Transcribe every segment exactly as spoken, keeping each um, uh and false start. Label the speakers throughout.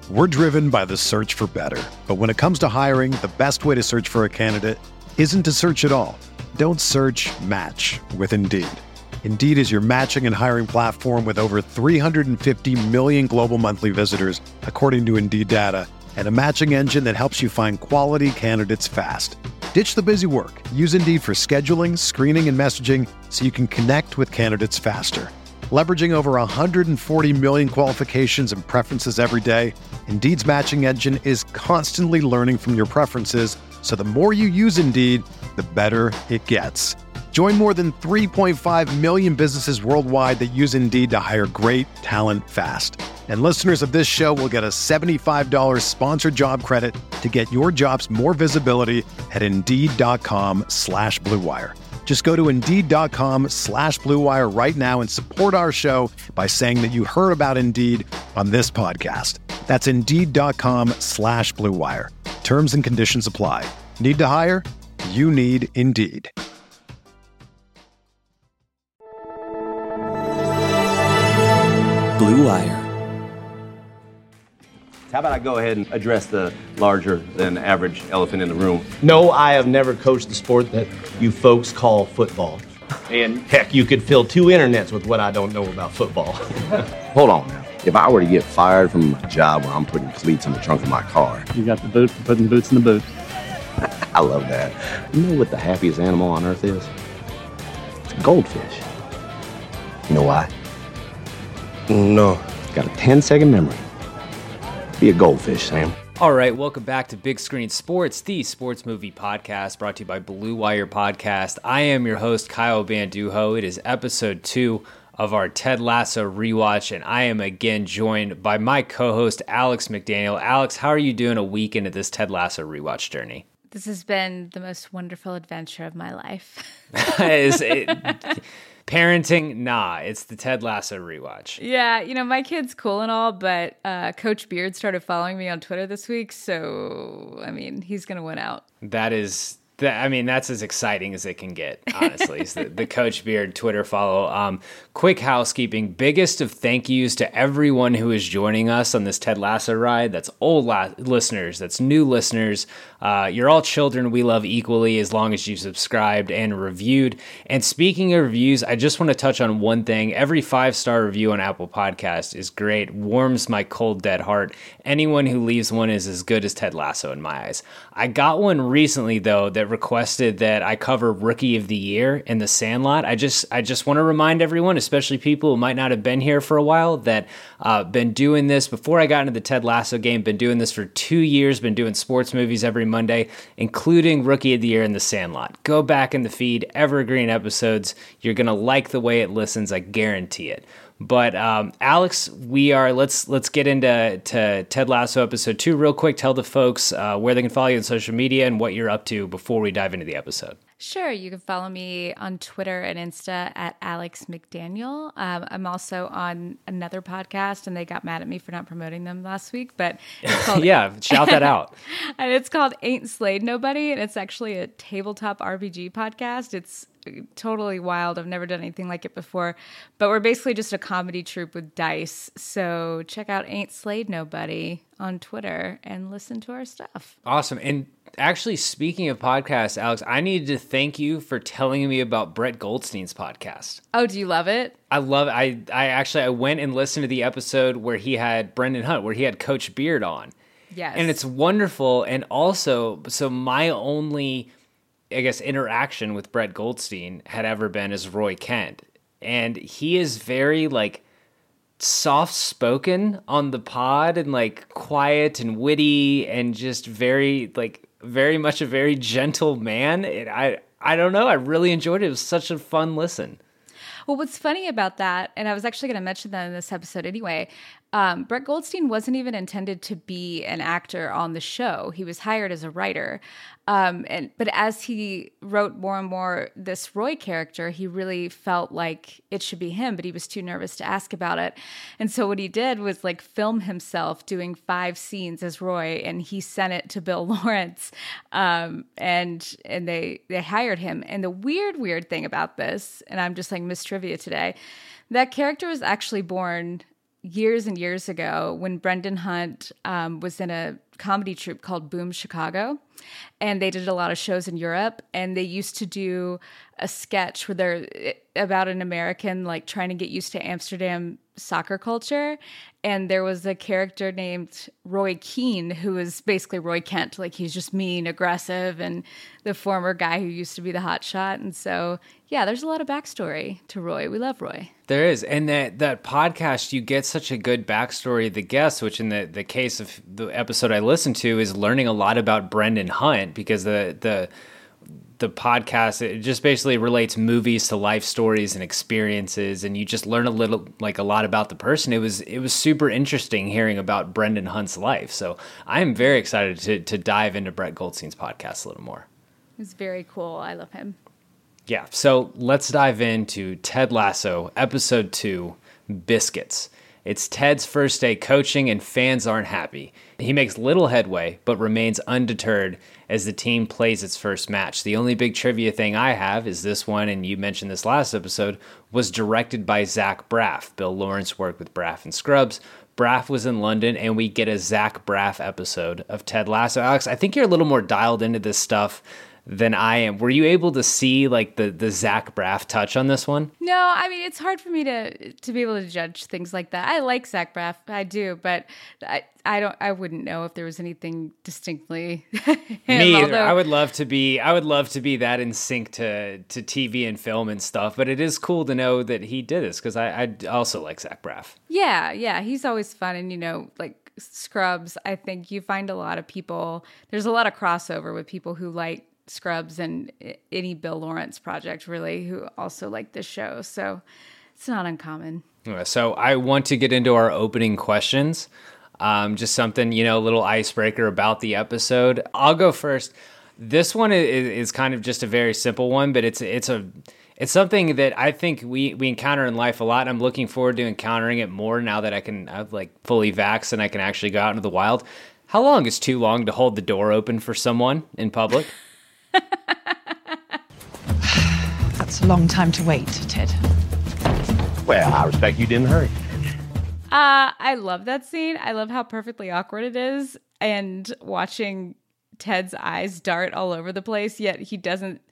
Speaker 1: We're driven by the search for better. But when it comes to hiring, the best way to search for a candidate isn't to search at all. Don't search, match with Indeed. Indeed is your matching and hiring platform with over three hundred fifty million global monthly visitors, according to Indeed data, and a matching engine that helps you find quality candidates fast. Ditch the busy work. Use Indeed for scheduling, screening, and messaging so you can connect with candidates faster. Leveraging over one hundred forty million qualifications and preferences every day, Indeed's matching engine is constantly learning from your preferences, so the more you use Indeed, the better it gets. Join more than three point five million businesses worldwide that use Indeed to hire great talent fast. And listeners of this show will get a seventy-five dollars sponsored job credit to get your jobs more visibility at Indeed.com slash Blue Wire. Just go to Indeed.com slash Blue Wire right now and support our show by saying that you heard about Indeed on this podcast. That's Indeed.com slash Blue Wire. Terms and conditions apply. Need to hire? You need Indeed.
Speaker 2: Blue Wire.
Speaker 3: How about I go ahead and address the larger than average elephant in the room?
Speaker 4: No, I have never coached the sport that you folks call football. And heck, you could fill two internets with what I don't know about football.
Speaker 3: Hold on now. If I were to get fired from a job where I'm putting cleats in the trunk of my car.
Speaker 5: You got the boot for putting boots in the boot.
Speaker 3: I love that. You know what the happiest animal on earth is? It's a goldfish. You know why?
Speaker 4: No.
Speaker 3: Got a ten second memory. Be a goldfish, Sam.
Speaker 2: All right, welcome back to Big Screen Sports, the sports movie podcast brought to you by Blue Wire Podcast. I am your host, Kyle Banduho. It is episode two of our Ted Lasso rewatch, and I am again joined by my co-host, Alex McDaniel. Alex, how are you doing a week into this Ted Lasso rewatch journey?
Speaker 6: This has been the most wonderful adventure of my life.
Speaker 2: Is it... Parenting, nah, it's the Ted Lasso rewatch.
Speaker 6: Yeah, you know, my kid's cool and all, but uh, Coach Beard started following me on Twitter this week, so, I mean, he's going to win out.
Speaker 2: That is, that, I mean, that's as exciting as it can get, honestly. It's the, the Coach Beard Twitter follow. Um, quick housekeeping, biggest of thank yous to everyone who is joining us on this Ted Lasso ride. That's old la- listeners, that's new listeners. Uh, you're all children we love equally as long as you subscribed and reviewed. And speaking of reviews, I just want to touch on one thing. Every five-star review on Apple Podcasts is great, warms my cold, dead heart. Anyone who leaves one is as good as Ted Lasso in my eyes. I got one recently, though, that requested that I cover Rookie of the Year in The Sandlot. I just I just want to remind everyone, especially people who might not have been here for a while, that uh, been doing this before I got into the Ted Lasso game, been doing this for two years, been doing sports movies every Monday, including Rookie of the Year in The Sandlot. Go back in the feed, evergreen episodes. You're going to like the way it listens, I guarantee it. But um, Alex, we are let's let's get into to Ted Lasso episode two real quick. Tell the folks uh, where they can follow you on social media and what you're up to before we dive into the episode.
Speaker 6: Sure, you can follow me on Twitter and Insta at Alex McDaniel. Um, I'm also on another podcast, and they got mad at me for not promoting them last week. But it's called,
Speaker 2: yeah, shout that out.
Speaker 6: And it's called Ain't Slayed Nobody, and it's actually a tabletop R P G podcast. It's totally wild. I've never done anything like it before, but we're basically just a comedy troupe with dice. So check out Ain't Slayed Nobody on Twitter and listen to our stuff.
Speaker 2: Awesome. And actually, speaking of podcasts, Alex, I needed to thank you for telling me about Brett Goldstein's podcast.
Speaker 6: Oh, do you love it?
Speaker 2: I love it. I, I actually, I went and listened to the episode where he had Brendan Hunt, where he had Coach Beard on.
Speaker 6: Yes.
Speaker 2: And it's wonderful. And also, so my only, I guess, interaction with Brett Goldstein had ever been as Roy Kent. And he is very, like, soft-spoken on the pod and, like, quiet and witty and just very, like, very much a very gentle man. And I, I don't know. I really enjoyed it. It was such a fun listen.
Speaker 6: Well, what's funny about that, and I was actually going to mention that in this episode anyway, um, Brett Goldstein wasn't even intended to be an actor on the show. He was hired as a writer. Um, and but as he wrote more and more this Roy character, he really felt like it should be him, but he was too nervous to ask about it. And so what he did was like film himself doing five scenes as Roy, and he sent it to Bill Lawrence, um, and and they they hired him. And the weird, weird thing about this, and I'm just like Miss Trivia today, that character was actually born years and years ago when Brendan Hunt um, was in a comedy troupe called Boom Chicago. And they did a lot of shows in Europe. And they used to do a sketch where they're about an American like trying to get used to Amsterdam soccer culture. And there was a character named Roy Keane, who was basically Roy Kent. Like, he's just mean, aggressive, and the former guy who used to be the hotshot. And so, yeah, there's a lot of backstory to Roy. We love Roy.
Speaker 2: There is. And that, that podcast, you get such a good backstory of the guests, which in the, the case of the episode I listened to is learning a lot about Brendan Hunt, because the the the podcast, it just basically relates movies to life stories and experiences, and you just learn a little, like a lot about the person. It was it was super interesting hearing about Brendan Hunt's life. So I am very excited to to dive into Brett Goldstein's podcast a little more.
Speaker 6: It's very cool. I love him.
Speaker 2: Yeah. So let's dive into Ted Lasso, episode two, Biscuits. It's Ted's first day coaching and fans aren't happy. He makes little headway, but remains undeterred as the team plays its first match. The only big trivia thing I have is this one, and you mentioned this last episode, was directed by Zach Braff. Bill Lawrence worked with Braff and Scrubs. Braff was in London, and we get a Zach Braff episode of Ted Lasso. Alex, I think you're a little more dialed into this stuff than I am. Were you able to see like the the Zach Braff touch on this one?
Speaker 6: No, I mean, it's hard for me to to be able to judge things like that. I like Zach Braff, I do, but I I don't I wouldn't know if there was anything distinctly him,
Speaker 2: me either.
Speaker 6: although,
Speaker 2: I would love to be I would love to be that in sync to to T V and film and stuff, but it is cool to know that he did this, because I I also like Zach Braff.
Speaker 6: Yeah, yeah, he's always fun, and you know, like Scrubs, I think you find a lot of people, there's a lot of crossover with people who like Scrubs and any Bill Lawrence project, really, who also like this show. So it's not uncommon.
Speaker 2: So I want to get into our opening questions. Um, just something, you know, a little icebreaker about the episode. I'll go first. This one is, is kind of just a very simple one, but it's it's a it's something that I think we, we encounter in life a lot. I'm looking forward to encountering it more now that I can I've like fully vaxxed and I can actually go out into the wild. How long is too long to hold the door open for someone in public?
Speaker 7: That's a long time to wait, Ted.
Speaker 3: Well, I respect you didn't hurry.
Speaker 6: Uh, I love that scene. I love how perfectly awkward it is, and watching Ted's eyes dart all over the place, yet he doesn't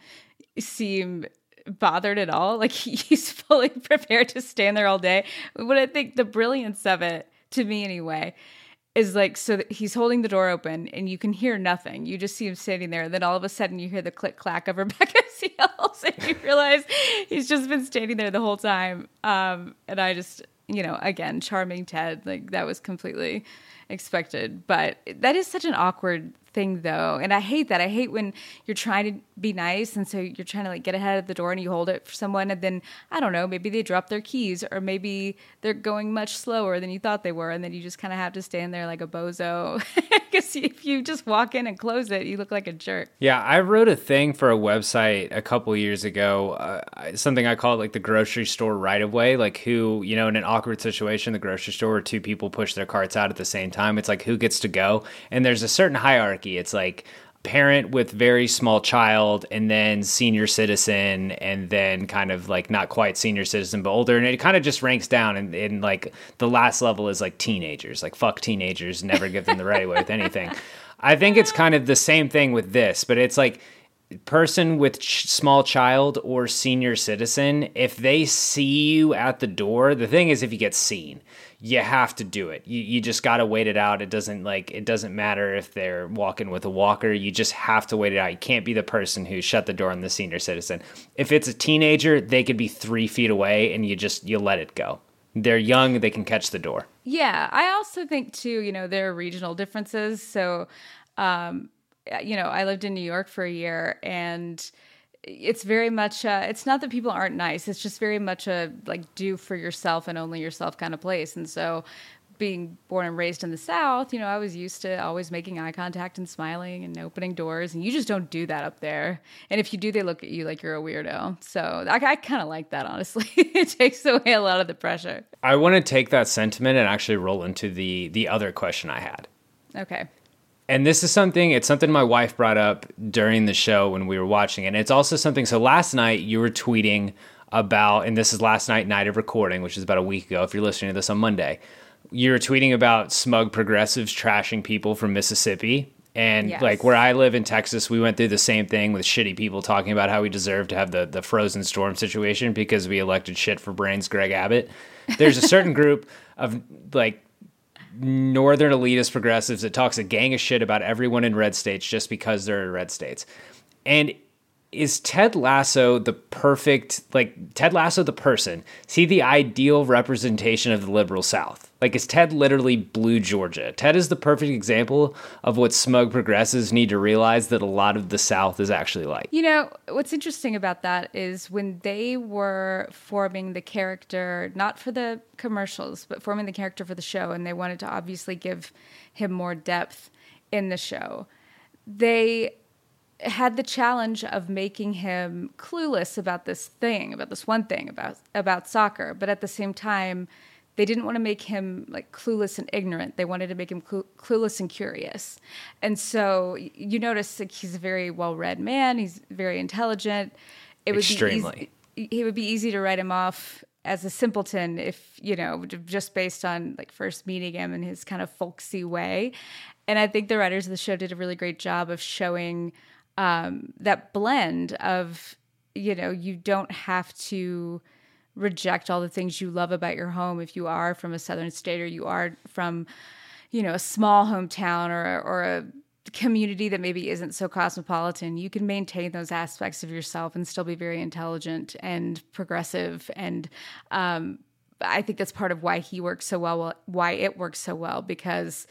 Speaker 6: seem bothered at all. Like, he's fully prepared to stand there all day. But I think the brilliance of it, to me anyway, is like, so that he's holding the door open and you can hear nothing. You just see him standing there. And then all of a sudden you hear the click clack of Rebecca's heels and you realize he's just been standing there the whole time. Um, and I just, you know, again, charming Ted, like that was completely expected. But that is such an awkward thing though. And I hate that. I hate when you're trying to be nice and so you're trying to like get ahead of the door and you hold it for someone and then, I don't know, maybe they drop their keys or maybe they're going much slower than you thought they were and then you just kind of have to stand there like a bozo. Because if you just walk in and close it, you look like a jerk.
Speaker 2: Yeah, I wrote a thing for a website a couple years ago, uh, something I called like the grocery store right of way, like who, you know, in an awkward situation, the grocery store where two people push their carts out at the same time, it's like who gets to go. And there's a certain hierarchy. It's like parent with very small child and then senior citizen and then kind of like not quite senior citizen but older, and it kind of just ranks down, and, and like the last level is like teenagers, like fuck teenagers, never give them the right way with anything. I think it's kind of the same thing with this, but it's like person with ch- small child or senior citizen, if they see you at the door, the thing is if you get seen, you have to do it. You you just got to wait it out. It doesn't like it doesn't matter if they're walking with a walker. You just have to wait it out. You can't be the person who shut the door on the senior citizen. If it's a teenager, they could be three feet away and you just you let it go. They're young, they can catch the door.
Speaker 6: Yeah, I also think too, you know, there are regional differences. So, um, you know, I lived in New York for a year and it's very much, uh, it's not that people aren't nice. It's just very much a like do for yourself and only yourself kind of place. And so being born and raised in the South, you know, I was used to always making eye contact and smiling and opening doors. And you just don't do that up there. And if you do, they look at you like you're a weirdo. So I, I kind of like that, honestly. It takes away a lot of the pressure.
Speaker 2: I want to take that sentiment and actually roll into the the other question I had.
Speaker 6: Okay.
Speaker 2: And this is something, it's something my wife brought up during the show when we were watching it. And it's also something, so last night you were tweeting about, and this is last night, night of recording, which is about a week ago if you're listening to this on Monday, you were tweeting about smug progressives trashing people from Mississippi. And
Speaker 6: Yes.
Speaker 2: like where I live in Texas, we went through the same thing with shitty people talking about how we deserve to have the, the frozen storm situation because we elected shit for brains Greg Abbott. There's a certain group of like northern elitist progressives that talks a gang of shit about everyone in red states just because they're in red states. And is Ted Lasso the perfect, like Ted Lasso the person? Is he the ideal representation of the liberal South? Like, is Ted literally blue Georgia? Ted is the perfect example of what smug progressives need to realize that a lot of the South is actually like.
Speaker 6: You know, what's interesting about that is when they were forming the character, not for the commercials, but forming the character for the show, and they wanted to obviously give him more depth in the show, they had the challenge of making him clueless about this thing, about this one thing, about about soccer. But at the same time, they didn't want to make him like clueless and ignorant. They wanted to make him clu- clueless and curious. And so you notice like, he's a very well-read man. He's very intelligent. It would
Speaker 2: Extremely.
Speaker 6: Be easy, it would be easy to write him off as a simpleton if, you know, just based on like first meeting him in his kind of folksy way. And I think the writers of the show did a really great job of showing Um, that blend of, you know, you don't have to reject all the things you love about your home if you are from a southern state or you are from, you know, a small hometown or, or a community that maybe isn't so cosmopolitan. You can maintain those aspects of yourself and still be very intelligent and progressive. And um, I think that's part of why he works so well, why it works so well, because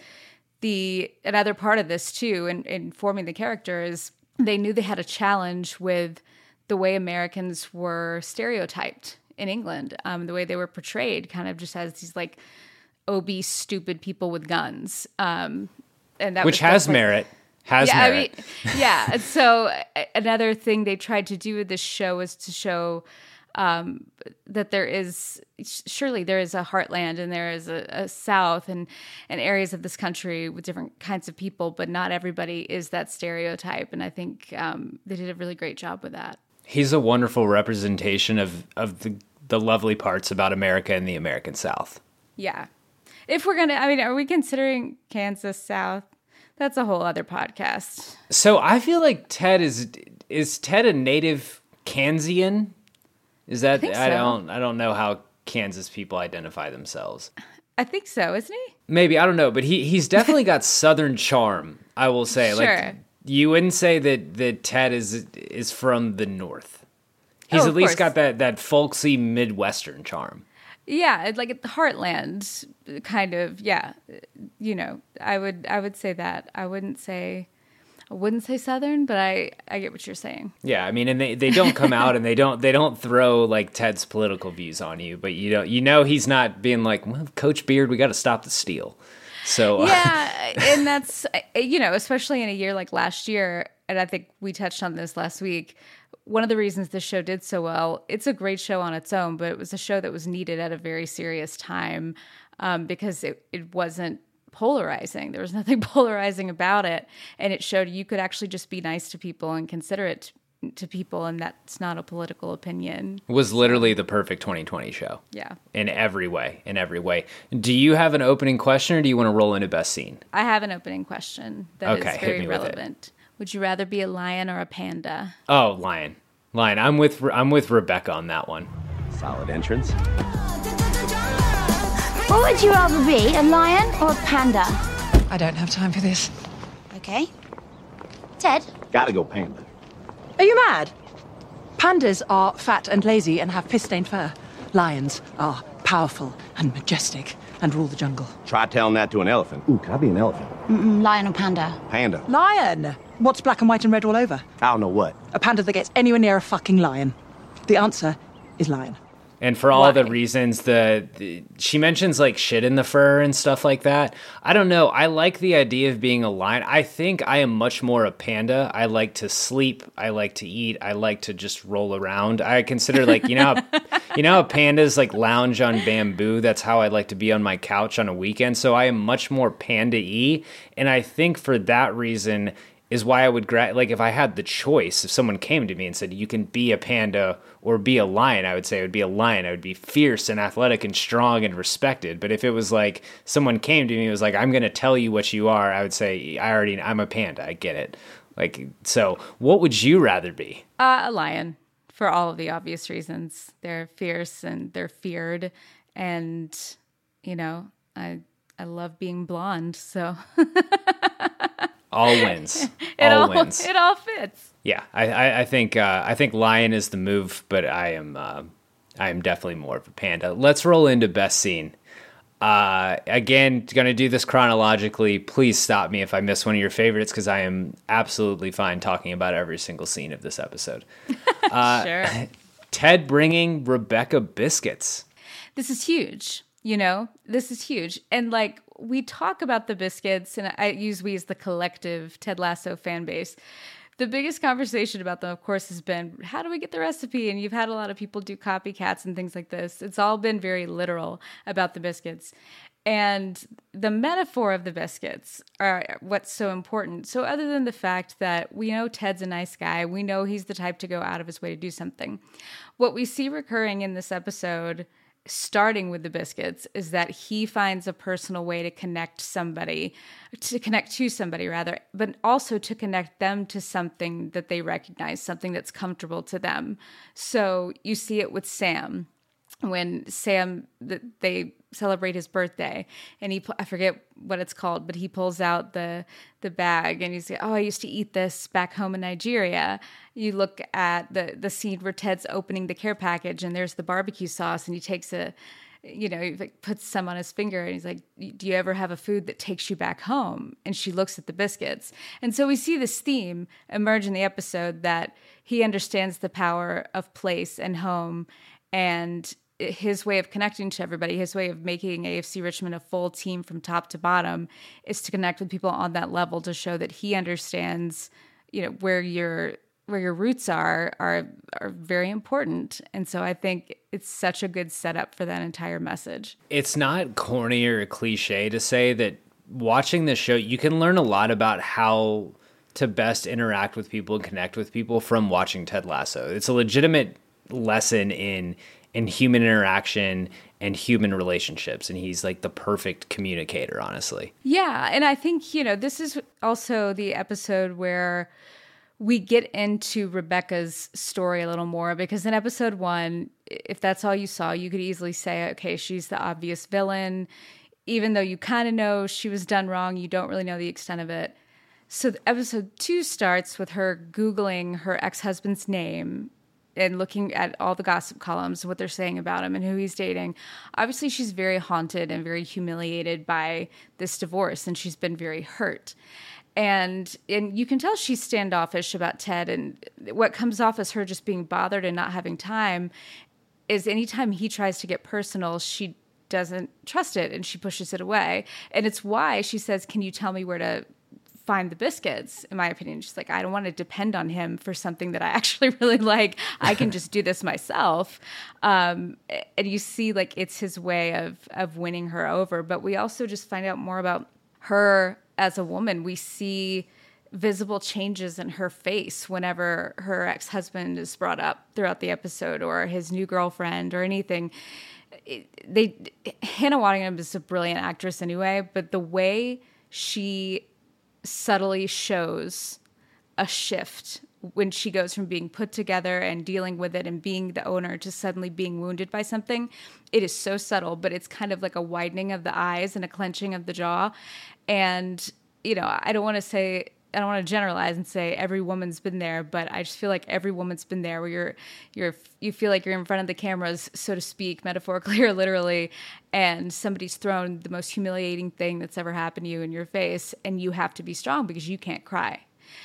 Speaker 6: the another part of this too, in, in forming the character is they knew they had a challenge with the way Americans were stereotyped in England, um, the way they were portrayed kind of just as these like obese, stupid people with guns. Um, and that
Speaker 2: Which
Speaker 6: was
Speaker 2: has
Speaker 6: like,
Speaker 2: merit. Has
Speaker 6: yeah,
Speaker 2: merit.
Speaker 6: I mean, yeah. And so another thing they tried to do with this show is to show um, that there is, surely there is a heartland and there is a, a South and, and areas of this country with different kinds of people, but not everybody is that stereotype. And I think um, they did a really great job with that.
Speaker 2: He's a wonderful representation of, of the, the lovely parts about America and the American South.
Speaker 6: Yeah. If we're going to, I mean, are we considering Kansas South? That's a whole other podcast.
Speaker 2: So I feel like Ted is, is Ted a native Kansian? Is that,
Speaker 6: I think
Speaker 2: I
Speaker 6: so.
Speaker 2: don't, I don't know how Kansas people identify themselves.
Speaker 6: I think so, isn't he?
Speaker 2: Maybe, I don't know, but he, he's definitely got Southern charm, I will say.
Speaker 6: Sure.
Speaker 2: Like, you wouldn't say that, that Ted is is from the North. He's
Speaker 6: Oh,
Speaker 2: at
Speaker 6: of
Speaker 2: least
Speaker 6: course.
Speaker 2: got that, that folksy Midwestern charm.
Speaker 6: Yeah, it's like the heartland kind of, yeah. You know, I would I would say that. I wouldn't say I wouldn't say Southern, but I, I get what you're saying.
Speaker 2: Yeah, I mean, and they, they don't come out and they don't they don't throw like Ted's political views on you, but you know you know he's not being like, well, Coach Beard, we got to stop the steal. So uh,
Speaker 6: Yeah, and that's, you know, especially in a year like last year, and I think we touched on this last week, one of the reasons this show did so well, it's a great show on its own, but it was a show that was needed at a very serious time um, because it, it wasn't polarizing. There was nothing polarizing about it. And it showed you could actually just be nice to people and considerate to people, and that's not a political opinion.
Speaker 2: was literally the perfect twenty twenty show.
Speaker 6: Yeah.
Speaker 2: In every way, in every way. Do you have an opening question or do you want to roll into best scene?
Speaker 6: I have an opening question that
Speaker 2: Okay,
Speaker 6: is
Speaker 2: hit
Speaker 6: very
Speaker 2: me with it.
Speaker 6: relevant. Would you rather be a lion or a panda?
Speaker 2: Oh, Lion. Lion. I'm with I'm with Rebecca on that one.
Speaker 3: Solid entrance.
Speaker 8: What would you rather be, a lion or a panda?
Speaker 7: I don't have time for this.
Speaker 8: Okay. Ted?
Speaker 3: Gotta go panda.
Speaker 7: Are you mad? Pandas are fat and lazy and have piss-stained fur. Lions are powerful and majestic and rule the jungle.
Speaker 3: Try telling that to an elephant. Ooh, can I be an elephant?
Speaker 8: Mm-mm, lion or panda?
Speaker 3: Panda.
Speaker 7: Lion! What's black and white and red all over?
Speaker 3: I don't know what.
Speaker 7: A panda that gets anywhere near a fucking lion. The answer is lion.
Speaker 2: And for all
Speaker 6: Why?
Speaker 2: the reasons, the, the she mentions like shit in the fur and stuff like that. I don't know. I like the idea of being a lion. I think I am much more a panda. I like to sleep. I like to eat. I like to just roll around. I consider like, you know, how, you know how pandas like lounge on bamboo? That's how I like to be on my couch on a weekend. So I am much more panda-y. And I think for that reason, is why I would, gra- like if I had the choice, if someone came to me and said, you can be a panda or be a lion, I would say I would be a lion. I would be fierce and athletic and strong and respected. But if it was like someone came to me and was like, I'm going to tell you what you are, I would say, I already, I'm a panda. I get it. Like, so what would you rather be?
Speaker 6: Uh, a lion, for all of the obvious reasons. They're fierce and they're feared. And, you know, I, I love being blonde, so...
Speaker 2: All wins.
Speaker 6: It
Speaker 2: all,
Speaker 6: all
Speaker 2: wins.
Speaker 6: It all fits.
Speaker 2: Yeah, I, I, I think uh, I think lion is the move, but I am uh, I am definitely more of a panda. Let's roll into best scene. Uh, again, going to do this chronologically. Please stop me if I miss one of your favorites, because I am absolutely fine talking about every single scene of this episode. Uh,
Speaker 6: Sure.
Speaker 2: Ted bringing Rebecca biscuits.
Speaker 6: This is huge. You know, this is huge. And like, we talk about the biscuits, and I use we as the collective Ted Lasso fan base. The biggest conversation about them, of course, has been, how do we get the recipe? And you've had a lot of people do copycats and things like this. It's all been very literal about the biscuits. And the metaphor of the biscuits are what's so important. So other than the fact that we know Ted's a nice guy, we know he's the type to go out of his way to do something. What we see recurring in this episode, starting with the biscuits, is that he finds a personal way to connect somebody, to connect to somebody rather, but also to connect them to something that they recognize, something that's comfortable to them. So you see it with Sam. When Sam, they celebrate his birthday, and he, I forget what it's called, but he pulls out the the bag, and he's like, oh, I used to eat this back home in Nigeria. You look at the the scene where Ted's opening the care package, and there's the barbecue sauce, and he takes a, you know, he like puts some on his finger, and he's like, do you ever have a food that takes you back home? And she looks at the biscuits. And so we see this theme emerge in the episode, that he understands the power of place and home, and his way of connecting to everybody, his way of making A F C Richmond a full team from top to bottom, is to connect with people on that level, to show that he understands, you know, where your where your roots are are are very important. And so I think it's such a good setup for that entire message.
Speaker 2: It's not corny or a cliche to say that watching this show, you can learn a lot about how to best interact with people and connect with people from watching Ted Lasso. It's a legitimate lesson in in human interaction and human relationships. And he's like the perfect communicator, honestly.
Speaker 6: Yeah. And I think, you know, this is also the episode where we get into Rebecca's story a little more, because in episode one, if that's all you saw, you could easily say, okay, she's the obvious villain. Even though you kind of know she was done wrong, you don't really know the extent of it. So episode two starts with her Googling her ex-husband's name and looking at all the gossip columns, what they're saying about him and who he's dating. Obviously, she's very haunted and very humiliated by this divorce, and she's been very hurt. And and you can tell she's standoffish about Ted, and what comes off as her just being bothered and not having time is anytime he tries to get personal, she doesn't trust it, and she pushes it away. And it's why she says, can you tell me where to find the biscuits? In my opinion, she's like, I don't want to depend on him for something that I actually really like. I can just do this myself. Um, and you see, like, it's his way of of winning her over. But we also just find out more about her as a woman. We see visible changes in her face whenever her ex-husband is brought up throughout the episode, or his new girlfriend, or anything. It, they Hannah Waddingham is a brilliant actress anyway, but the way she subtly shows a shift when she goes from being put together and dealing with it and being the owner to suddenly being wounded by something, it is so subtle, but it's kind of like a widening of the eyes and a clenching of the jaw. And, you know, I don't want to say, I don't want to generalize and say every woman's been there, but I just feel like every woman's been there, where you're, you're, you feel like you're in front of the cameras, so to speak, metaphorically or literally, and somebody's thrown the most humiliating thing that's ever happened to you in your face, and you have to be strong because you can't cry.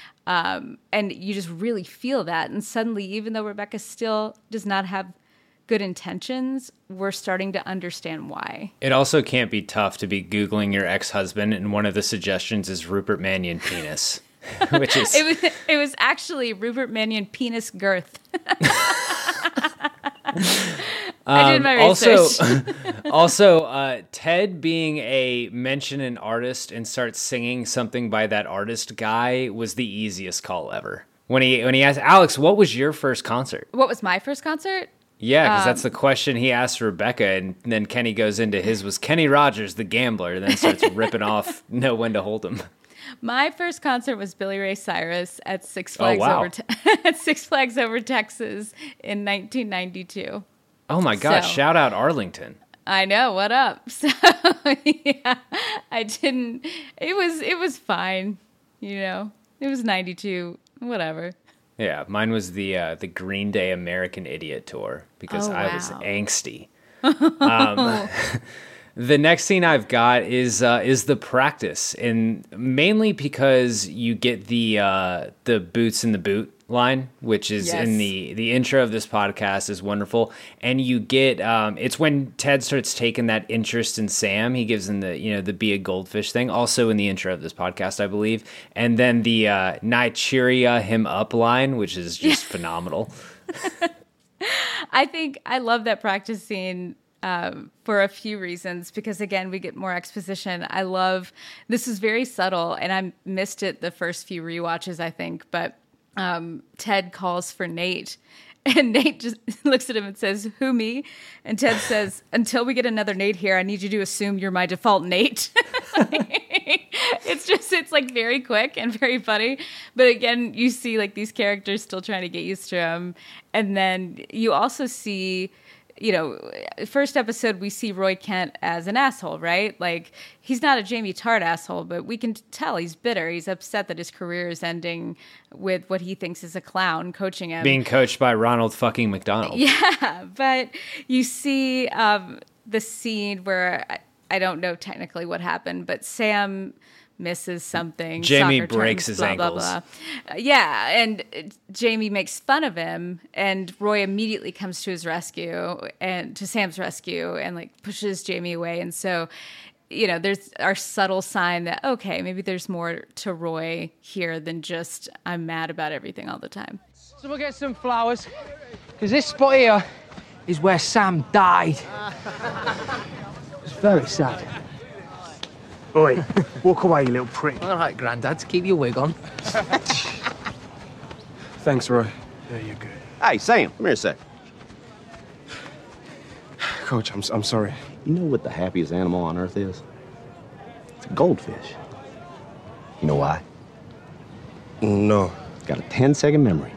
Speaker 6: Um, and you just really feel that. And suddenly, even though Rebecca still does not have good intentions, we're starting to understand why.
Speaker 2: It also can't be tough to be Googling your ex-husband, and one of the suggestions is Rupert Mannion penis, which is...
Speaker 6: it was, it was actually Rupert Mannion penis girth. I did my research.
Speaker 2: Also, also uh, Ted being a mention an artist and starts singing something by that artist guy was the easiest call ever. When he when he asked Alex, what was your first concert?
Speaker 6: What was my first concert?
Speaker 2: Yeah, because
Speaker 6: Um,
Speaker 2: that's the question he asked Rebecca, and then Kenny goes into his was Kenny Rogers, the gambler, and then starts ripping off Know When to Hold 'Em.
Speaker 6: My first concert was Billy Ray Cyrus at Six
Speaker 2: Oh,
Speaker 6: Flags
Speaker 2: wow.
Speaker 6: over te- at Six Flags over Texas in nineteen ninety-two.
Speaker 2: Oh my gosh,
Speaker 6: So-
Speaker 2: shout out Arlington.
Speaker 6: I know, what up? So yeah, I didn't. It was it was fine, you know. It was ninety-two, whatever.
Speaker 2: Yeah, mine was the uh, the Green Day American Idiot tour because
Speaker 6: Oh,
Speaker 2: I was
Speaker 6: wow.
Speaker 2: angsty. um, the next scene I've got is uh, is the practice, and mainly because you get the uh, the boots in the boot line, which is
Speaker 6: Yes.
Speaker 2: in the the intro of this podcast, is wonderful, and you get um, it's when Ted starts taking that interest in Sam. He gives him the you know the be a goldfish thing, also in the intro of this podcast, I believe, and then the uh, Nigeria him up line, which is just phenomenal.
Speaker 6: I think I love that practice scene um, for a few reasons, because again, we get more exposition. I love, this is very subtle, and I missed it the first few rewatches, I think, but um, Ted calls for Nate, and Nate just looks at him and says, "Who, me?" And Ted says, "Until we get another Nate here, I need you to assume you're my default Nate." It's just, it's like very quick and very funny. But again, you see like these characters still trying to get used to him. And then you also see, you know, first episode, we see Roy Kent as an asshole, right? Like, he's not a Jamie Tart asshole, but we can tell he's bitter. He's upset that his career is ending with what he thinks is a clown coaching him.
Speaker 2: Being coached by Ronald fucking McDonald.
Speaker 6: Yeah, but you see um, the scene where I, I don't know technically what happened, but Sam misses something.
Speaker 2: Jamie
Speaker 6: soccer
Speaker 2: breaks
Speaker 6: terms,
Speaker 2: his
Speaker 6: blah, blah,
Speaker 2: ankles.
Speaker 6: blah. Uh, yeah, and uh, Jamie makes fun of him, and Roy immediately comes to his rescue and to Sam's rescue and like pushes Jamie away. And so, you know, there's our subtle sign that, okay, maybe there's more to Roy here than just I'm mad about everything all the time.
Speaker 9: So we'll get some flowers, because this spot here is where Sam died. It's very sad.
Speaker 10: Oi, walk away, you little prick.
Speaker 9: All right, Grandad, keep your wig on.
Speaker 10: Thanks, Roy. Yeah, you're good.
Speaker 3: Hey, Sam, come here a sec.
Speaker 10: Coach, I'm, I'm sorry.
Speaker 3: You know what the happiest animal on earth is? It's a goldfish. You know why?
Speaker 10: No.
Speaker 3: It's got a ten-second memory.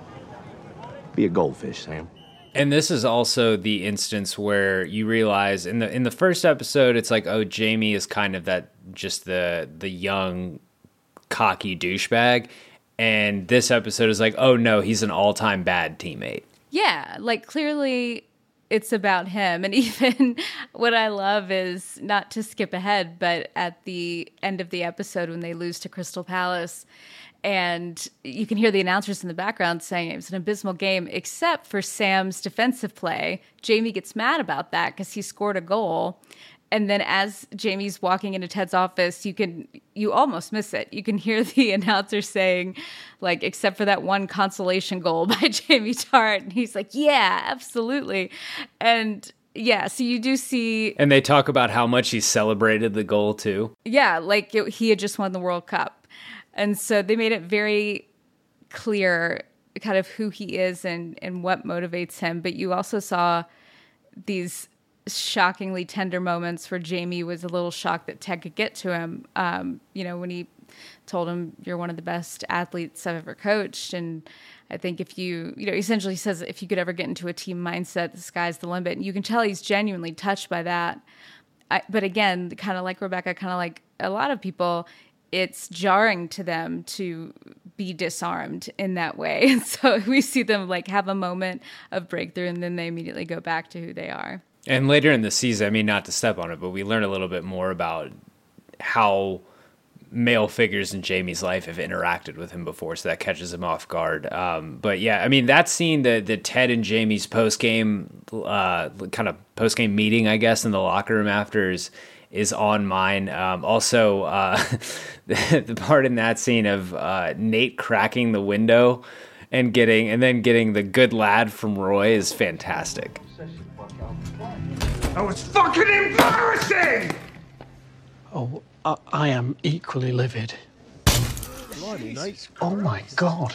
Speaker 3: Be a goldfish, Sam.
Speaker 2: And this is also the instance where you realize in the in the first episode, it's like, oh, Jamie is kind of that just the the young, cocky douchebag, and this episode is like, oh no, he's an all time bad teammate.
Speaker 6: Yeah, like clearly it's about him. And even what I love is, not to skip ahead, but at the end of the episode when they lose to Crystal Palace, and you can hear the announcers in the background saying it was an abysmal game, except for Sam's defensive play. Jamie gets mad about that because he scored a goal. And then as Jamie's walking into Ted's office, you can, you almost miss it. You can hear the announcer saying, like, except for that one consolation goal by Jamie Tart. And he's like, yeah, absolutely. And yeah, so you do see.
Speaker 2: And they talk about how much he celebrated the goal too.
Speaker 6: Yeah, like it, he had just won the World Cup. And so they made it very clear kind of who he is and, and what motivates him. But you also saw these shockingly tender moments where Jamie was a little shocked that Ted could get to him. Um, you know, when he told him, you're one of the best athletes I've ever coached. And I think if you, you know, essentially says if you could ever get into a team mindset, the sky's the limit. And you can tell he's genuinely touched by that. I, but again, kind of like Rebecca, kind of like a lot of people, it's jarring to them to be disarmed in that way. And so we see them like have a moment of breakthrough and then they immediately go back to who they are.
Speaker 2: And later in the season, I mean, not to step on it, but we learn a little bit more about how male figures in Jamie's life have interacted with him before, so that catches him off guard. Um, but yeah, I mean, that scene, the, the Ted and Jamie's post-game, uh, kind of post-game meeting, I guess, in the locker room after is, is on mine. Um, also, uh, the, the part in that scene of uh, Nate cracking the window and getting, and then getting the good lad from Roy is fantastic.
Speaker 10: That was fucking embarrassing!
Speaker 11: Oh, I, I am equally livid.
Speaker 10: Bloody nice.
Speaker 11: Oh my God.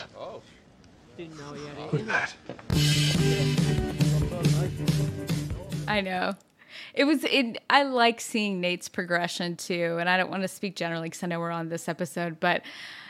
Speaker 10: Look at that.
Speaker 6: I know. It was. It, I like seeing Nate's progression too, and I don't want to speak generally because I know we're on this episode. But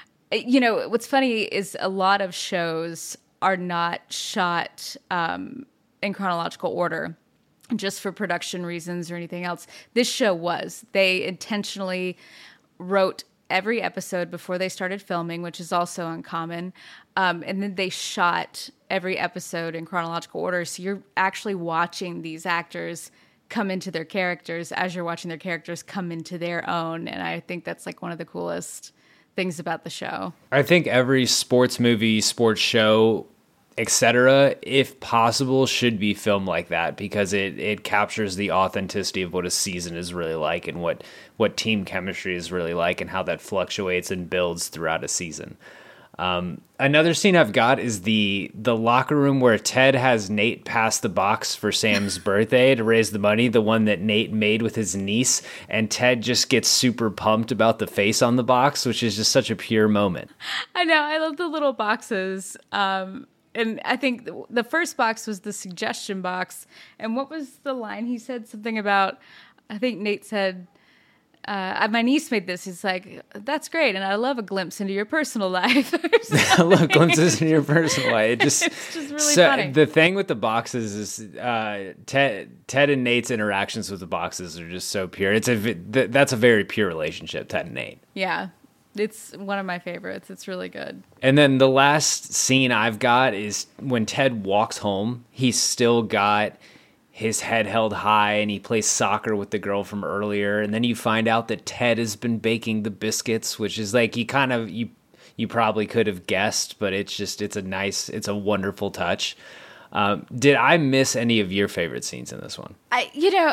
Speaker 6: you know, what's funny is a lot of shows are not shot um, in chronological order, just for production reasons or anything else. This show was. They intentionally wrote every episode before they started filming, which is also uncommon. Um, and then they shot every episode in chronological order. So you're actually watching these actors come into their characters as you're watching their characters come into their own. And I think that's like one of the coolest things about the show.
Speaker 2: I think every sports movie, sports show, et cetera, if possible, should be filmed like that because it, it captures the authenticity of what a season is really like and what, what team chemistry is really like and how that fluctuates and builds throughout a season. Um, another scene I've got is the the locker room where Ted has Nate pass the box for Sam's birthday to raise the money, the one that Nate made with his niece, and Ted just gets super pumped about the face on the box, which is just such a pure moment.
Speaker 6: I know. I love the little boxes. Um, and I think the first box was the suggestion box. And what was the line? He said something about, I think Nate said, Uh, my niece made this. He's like, that's great. And I love a glimpse into your personal life.
Speaker 2: I love glimpses into your personal life. It just,
Speaker 6: it's just really
Speaker 2: so
Speaker 6: funny.
Speaker 2: The thing with the boxes is uh, Ted, Ted and Nate's interactions with the boxes are just so pure. It's a, that's a very pure relationship, Ted and Nate.
Speaker 6: Yeah. It's one of my favorites. It's really good.
Speaker 2: And then the last scene I've got is when Ted walks home, he's still got his head held high and he plays soccer with the girl from earlier. And then you find out that Ted has been baking the biscuits, which is like, you kind of, you, you probably could have guessed, but it's just, it's a nice, it's a wonderful touch. Um, did I miss any of your favorite scenes in this one?
Speaker 6: I, you know,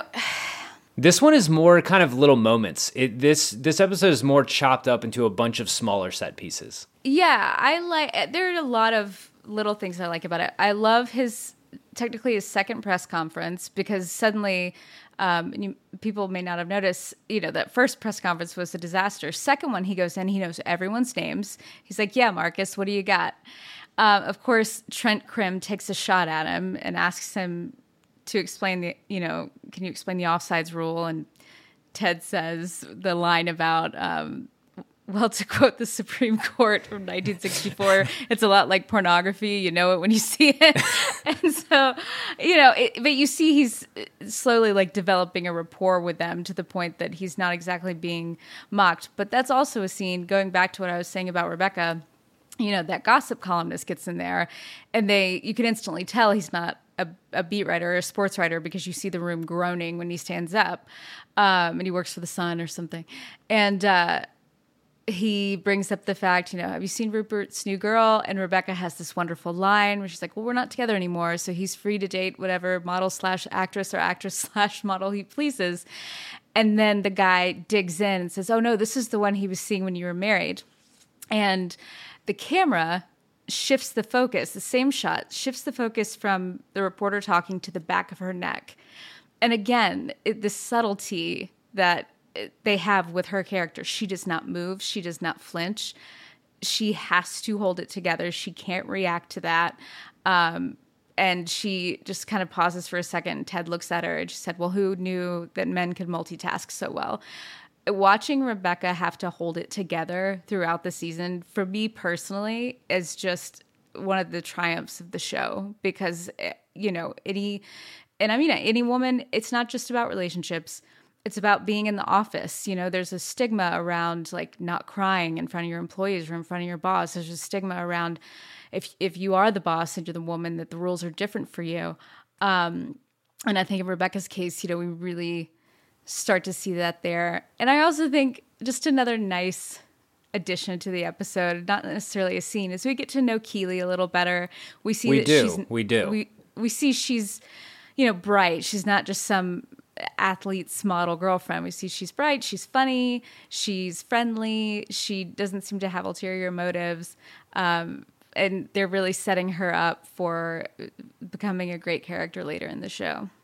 Speaker 2: this one is more kind of little moments. It, this, this episode is more chopped up into a bunch of smaller set pieces.
Speaker 6: Yeah. I like, there are a lot of little things I like about it. I love his, technically his second press conference, because suddenly um, you, people may not have noticed, you know, that first press conference was a disaster. Second one, he goes in, he knows everyone's names. He's like, yeah, Marcus, what do you got? Um, of course, Trent Crimm takes a shot at him and asks him to explain the, you know, can you explain the offsides rule? And Ted says the line about, um, well, to quote the Supreme Court from nineteen sixty-four, it's a lot like pornography. You know it when you see it. And so, you know, it, but you see he's slowly like developing a rapport with them to the point that he's not exactly being mocked. But that's also a scene, going back to what I was saying about Rebecca, you know, that gossip columnist gets in there and they, you can instantly tell he's not a, a beat writer or a sports writer because you see the room groaning when he stands up um, and he works for the Sun or something. And, uh, he brings up the fact, you know, have you seen Rupert's new girl? And Rebecca has this wonderful line where she's like, well, we're not together anymore, so he's free to date whatever model slash actress or actress slash model he pleases. And then the guy digs in and says, oh, no, this is the one he was seeing when you were married. And the camera shifts the focus, the same shot, shifts the focus from the reporter talking to the back of her neck. And again, it, the subtlety that they have with her character. She does not move. She does not flinch. She has to hold it together. She can't react to that. Um, and she just kind of pauses for a second. And Ted looks at her and she said, well, who knew that men could multitask so well? Watching Rebecca have to hold it together throughout the season, for me personally, is just one of the triumphs of the show. Because, you know, any, and I mean, any woman, it's not just about relationships. It's about being in the office. You know, there's a stigma around like not crying in front of your employees or in front of your boss. There's a stigma around if if you are the boss and you're the woman, that the rules are different for you. Um, and I think in Rebecca's case, you know, we really start to see that there. And I also think just another nice addition to the episode, not necessarily a scene, is we get to know Keeley a little better. We see
Speaker 2: we
Speaker 6: that
Speaker 2: do.
Speaker 6: she's
Speaker 2: We do.
Speaker 6: We we see she's, you know, bright. She's not just some athlete's model girlfriend. We see she's bright, she's funny, she's friendly, she doesn't seem to have ulterior motives, um, and they're really setting her up for becoming a great character later in the show.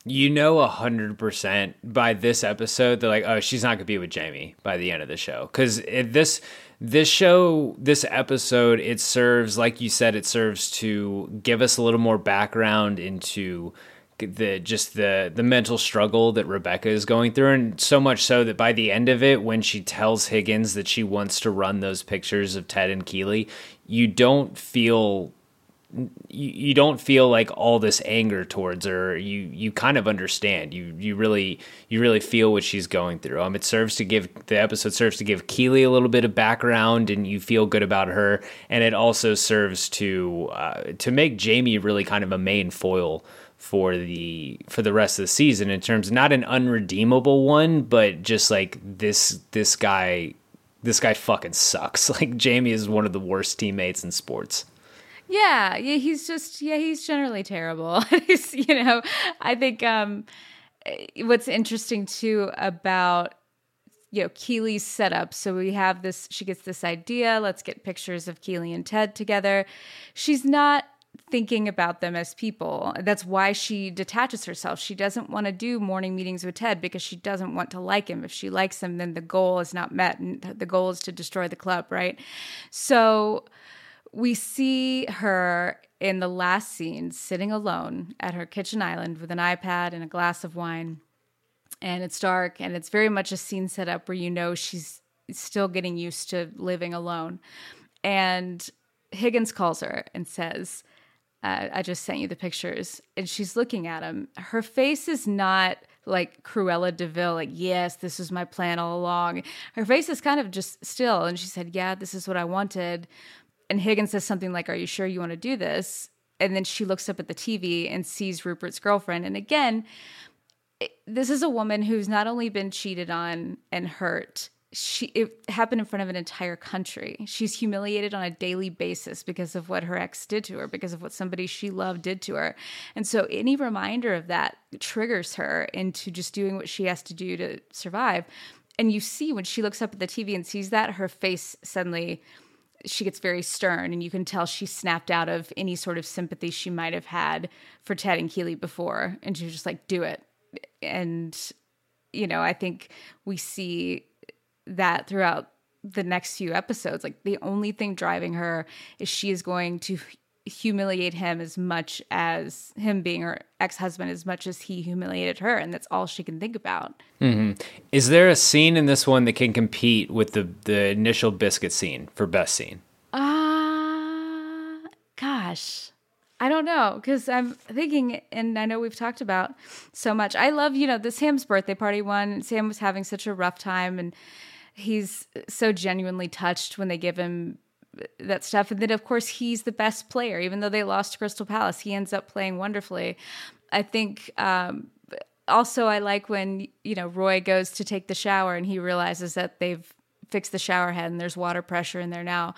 Speaker 2: You know, a hundred percent by this episode, they're like, oh, she's not gonna be with Jamie by the end of the show. Because this this show, this episode, it serves, like you said, it serves to give us a little more background into the just the the mental struggle that Rebecca is going through, and so much so that by the end of it, when she tells Higgins that she wants to run those pictures of Ted and Keeley, you don't feel. You, you don't feel like all this anger towards her. You you kind of understand. You you really you really feel what she's going through. Um, it serves to give the episode serves to give Keeley a little bit of background, and you feel good about her. And it also serves to uh, to make Jamie really kind of a main foil for the for the rest of the season, in terms of not an unredeemable one, but just like this this guy this guy fucking sucks. Like, Jamie is one of the worst teammates in sports.
Speaker 6: Yeah, yeah, he's just, yeah, he's generally terrible. He's, you know, I think um, what's interesting too about, you know, Keeley's setup. So we have this, she gets this idea, let's get pictures of Keeley and Ted together. She's not thinking about them as people. That's why she detaches herself. She doesn't want to do morning meetings with Ted because she doesn't want to like him. If she likes him, then the goal is not met, and the goal is to destroy the club, right? So we see her in the last scene sitting alone at her kitchen island with an iPad and a glass of wine. And it's dark, and it's very much a scene set up where you know she's still getting used to living alone. And Higgins calls her and says, uh, I just sent you the pictures. And she's looking at him. Her face is not like Cruella de Vil, like, yes, this was my plan all along. Her face is kind of just still. And she said, yeah, this is what I wanted. And Higgins says something like, are you sure you want to do this? And then she looks up at the T V and sees Rupert's girlfriend. And again, it, this is a woman who's not only been cheated on and hurt, she it happened in front of an entire country. She's humiliated on a daily basis because of what her ex did to her, because of what somebody she loved did to her. And so any reminder of that triggers her into just doing what she has to do to survive. And you see when she looks up at the T V and sees that, her face suddenly, she gets very stern, and you can tell she snapped out of any sort of sympathy she might have had for Ted and Keeley before. And she was just like, do it. And, you know, I think we see that throughout the next few episodes. Like, the only thing driving her is she is going to humiliate him as much as him being her ex-husband, as much as he humiliated her. And that's all she can think about.
Speaker 2: Mm-hmm. Is there a scene in this one that can compete with the, the initial biscuit scene for best scene?
Speaker 6: Ah, uh, gosh, I don't know. Because I'm thinking, and I know we've talked about so much. I love, you know, the Sam's birthday party one. Sam was having such a rough time, and he's so genuinely touched when they give him that stuff. And then, of course, he's the best player. Even though they lost to Crystal Palace, he ends up playing wonderfully. I think um, also I like when, you know, Roy goes to take the shower and he realizes that they've fixed the shower head and there's water pressure in there now.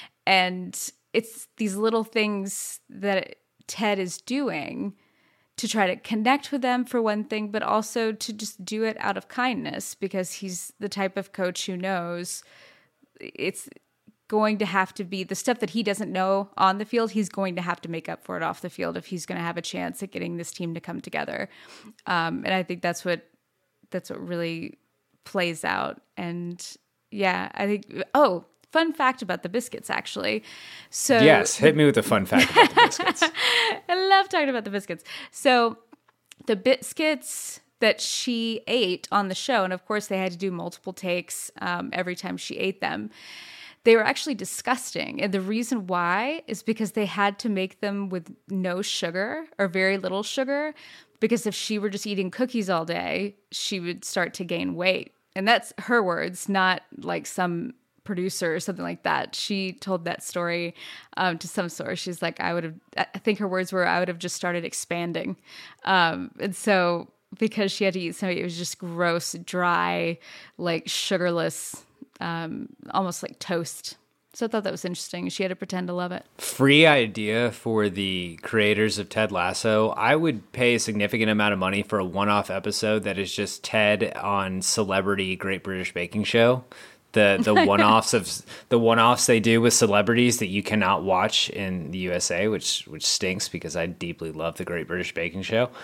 Speaker 6: And it's these little things that Ted is doing to try to connect with them, for one thing, but also to just do it out of kindness, because he's the type of coach who knows it's going to have to be the stuff that he doesn't know on the field. He's going to have to make up for it off the field if he's going to have a chance at getting this team to come together. Um, and I think that's what that's what really plays out. And yeah, I think. Oh, fun fact about the biscuits, actually. So
Speaker 2: yes, hit me with a fun fact about the biscuits.
Speaker 6: I love talking about the biscuits. So the biscuits that she ate on the show, and of course they had to do multiple takes um, every time she ate them. They were actually disgusting. And the reason why is because they had to make them with no sugar or very little sugar, because if she were just eating cookies all day, she would start to gain weight. And that's her words, not like some producer or something like that. She told that story um, to some source. She's like, I would have, I think her words were, I would have just started expanding. Um, and so because she had to eat something, it was just gross, dry, like sugarless, Um, almost like toast. So I thought that was interesting. She had to pretend to love it.
Speaker 2: Free idea for the creators of Ted Lasso. I would pay a significant amount of money for a one-off episode that is just Ted on Celebrity Great British Baking Show. The the one-offs of the one-offs they do with celebrities that you cannot watch in the U S A, which which stinks because I deeply love the Great British Baking Show.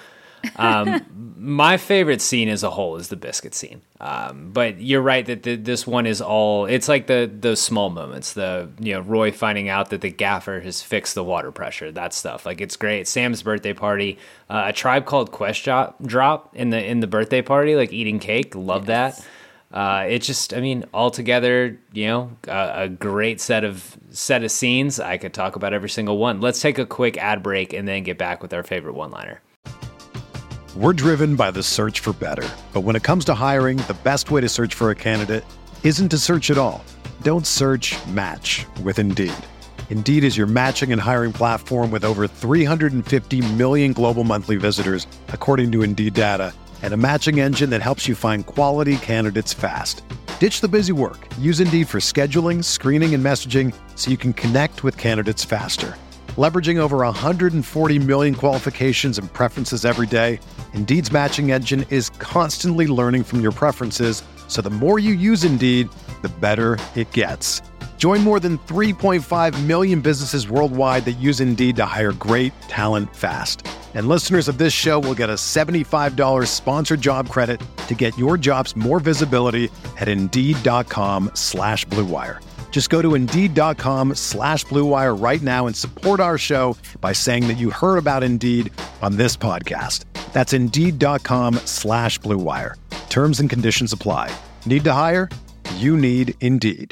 Speaker 2: Um, my favorite scene as a whole is the biscuit scene. Um, but you're right that the, this one is all, it's like the those small moments, the, you know, Roy finding out that the gaffer has fixed the water pressure, that stuff. Like, it's great. Sam's birthday party, uh, a Tribe Called Quest drop, drop in the in the birthday party, like eating cake. Love yes. that. Uh, it just, I mean, altogether, you know, a, a great set of set of scenes. I could talk about every single one. Let's take a quick ad break and then get back with our favorite one-liner.
Speaker 1: We're driven by the search for better. But when it comes to hiring, the best way to search for a candidate isn't to search at all. Don't search, match with Indeed. Indeed is your matching and hiring platform with over three hundred fifty million global monthly visitors, according to Indeed data, and a matching engine that helps you find quality candidates fast. Ditch the busy work. Use Indeed for scheduling, screening, and messaging so you can connect with candidates faster. Leveraging over one hundred forty million qualifications and preferences every day, Indeed's matching engine is constantly learning from your preferences, so the more you use Indeed, the better it gets. Join more than three point five million businesses worldwide that use Indeed to hire great talent fast. And listeners of this show will get a seventy-five dollars sponsored job credit to get your jobs more visibility at Indeed.com slash Blue Wire. Just go to Indeed.com slash Blue Wire right now and support our show by saying that you heard about Indeed on this podcast. That's Indeed.com slash Blue Wire. Terms and conditions apply. Need to hire? You need Indeed.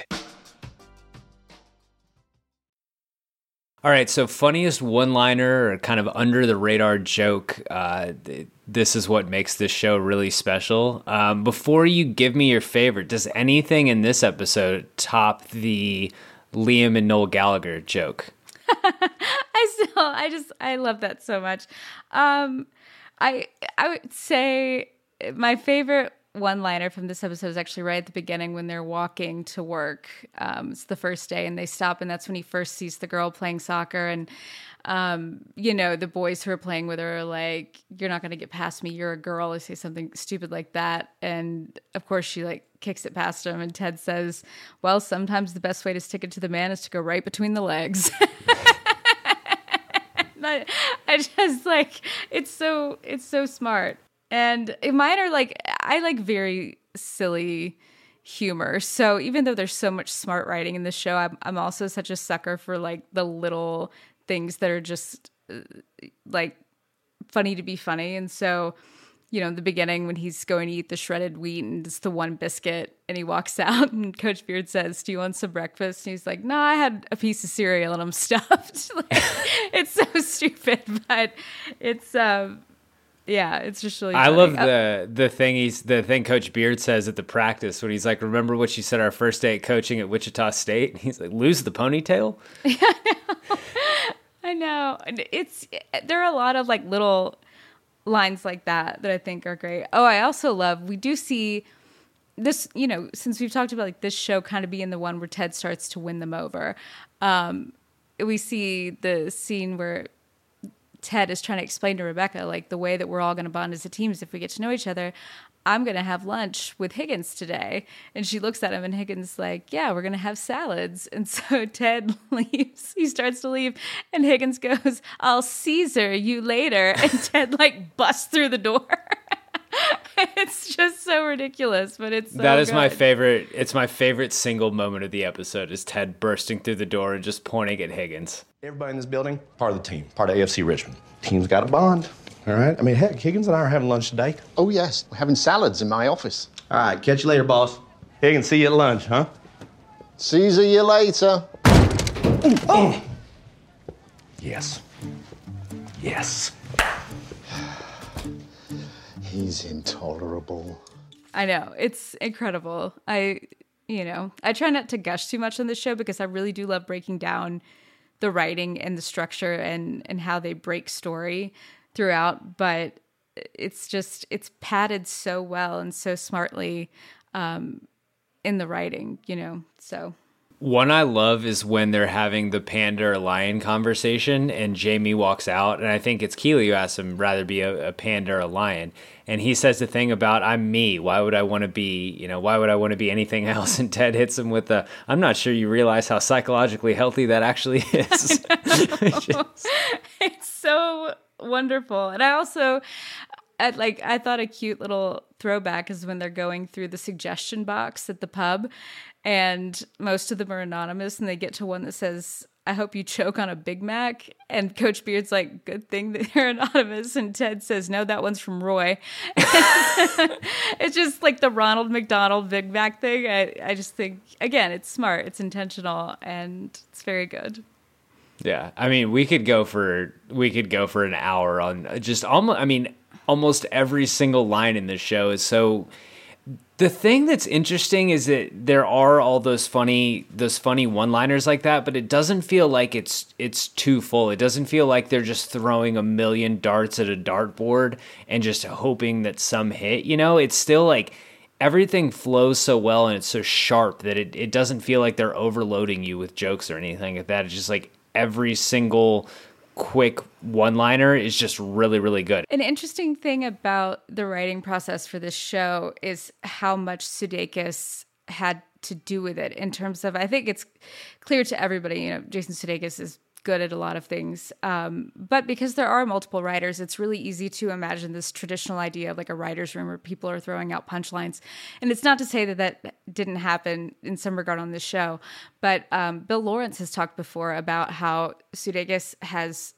Speaker 2: All right, so funniest one-liner or kind of under-the-radar joke, uh, th- this is what makes this show really special. Um, before you give me your favorite, does anything in this episode top the Liam and Noel Gallagher joke?
Speaker 6: I still, I just, I love that so much. Um, I, I would say my favorite one-liner from this episode is actually right at the beginning when they're walking to work. Um, it's the first day and they stop, and that's when he first sees the girl playing soccer. And, um, you know, the boys who are playing with her are like, "You're not going to get past me. You're a girl." They say something stupid like that. And of course she like kicks it past him. And Ted says, "Well, sometimes the best way to stick it to the man is to go right between the legs." I, I just like, it's so, it's so smart. And mine are like, I like very silly humor. So even though there's so much smart writing in this show, I'm, I'm also such a sucker for like the little things that are just uh, like funny to be funny. And so, you know, in the beginning when he's going to eat the shredded wheat and it's the one biscuit and he walks out and Coach Beard says, "Do you want some breakfast?" And he's like, "No, I had a piece of cereal and I'm stuffed." Like, it's so stupid, but it's, um, yeah, it's just really funny.
Speaker 2: I love the the thing he's the thing Coach Beard says at the practice when he's like, "Remember what you said our first day coaching at Wichita State?" And he's like, "Lose the ponytail?"
Speaker 6: Yeah, I know. I know. And it's there are a lot of like little lines like that that I think are great. Oh, I also love we do see this, you know, since we've talked about like this show kind of being the one where Ted starts to win them over. Um, we see the scene where Ted is trying to explain to Rebecca, like, the way that we're all going to bond as a team is if we get to know each other. I'm going to have lunch with Higgins today. And she looks at him and Higgins is like, "Yeah, we're going to have salads." And so Ted leaves. He starts to leave. And Higgins goes, "I'll Caesar you later." And Ted like busts through the door. It's just so ridiculous, but it's so
Speaker 2: that is
Speaker 6: good.
Speaker 2: my favorite. It's my favorite single moment of the episode is Ted bursting through the door and just pointing at Higgins.
Speaker 4: Everybody in this building, part of the team, part of A F C Richmond. Team's got a bond, all right? I mean, heck, Higgins and I are having lunch today.
Speaker 12: Oh, yes. We're having salads in my office.
Speaker 4: All right, catch you later, boss. Higgins, see you at lunch, huh?
Speaker 12: Caesar you later.
Speaker 4: Ooh, oh. Yes. Yes.
Speaker 12: He's intolerable.
Speaker 6: I know. It's incredible. I, you know, I try not to gush too much on this show because I really do love breaking down the writing and the structure and, and how they break story throughout. But it's just, it's padded so well and so smartly um, in the writing, you know, so...
Speaker 2: One I love is when they're having the panda or lion conversation and Jamie walks out, and I think it's Keely who asks him rather be a, a panda or a lion, and he says the thing about, "I'm me, why would I want to be, you know, why would I want to be anything else?" And Ted hits him with the, "I'm not sure you realize how psychologically healthy that actually is."
Speaker 6: It's so wonderful. And I also, At, like, I thought a cute little throwback is when they're going through the suggestion box at the pub, and most of them are anonymous, and they get to one that says, I hope you choke on a Big Mac. And Coach Beard's like, good thing that they're anonymous. And Ted says, no, that one's from Roy. It's just like the Ronald McDonald Big Mac thing. I, I just think, again, it's smart, it's intentional, and it's very good.
Speaker 2: Yeah. I mean, we could go for, we could go for an hour on just almost, I mean, almost every single line in this show is so. The thing that's interesting is that there are all those funny, those funny one-liners like that, but it doesn't feel like it's it's too full. It doesn't feel like they're just throwing a million darts at a dartboard and just hoping that some hit. You know, it's still like everything flows so well and it's so sharp that it, it doesn't feel like they're overloading you with jokes or anything like that. It's just like every single quick one-liner is just really, really good.
Speaker 6: An interesting thing about the writing process for this show is how much Sudeikis had to do with it in terms of, I think it's clear to everybody, you know, Jason Sudeikis is good at a lot of things. Um, but because there are multiple writers, it's really easy to imagine this traditional idea of like a writer's room where people are throwing out punchlines. And it's not to say that that didn't happen in some regard on this show, but um, Bill Lawrence has talked before about how Sudeikis has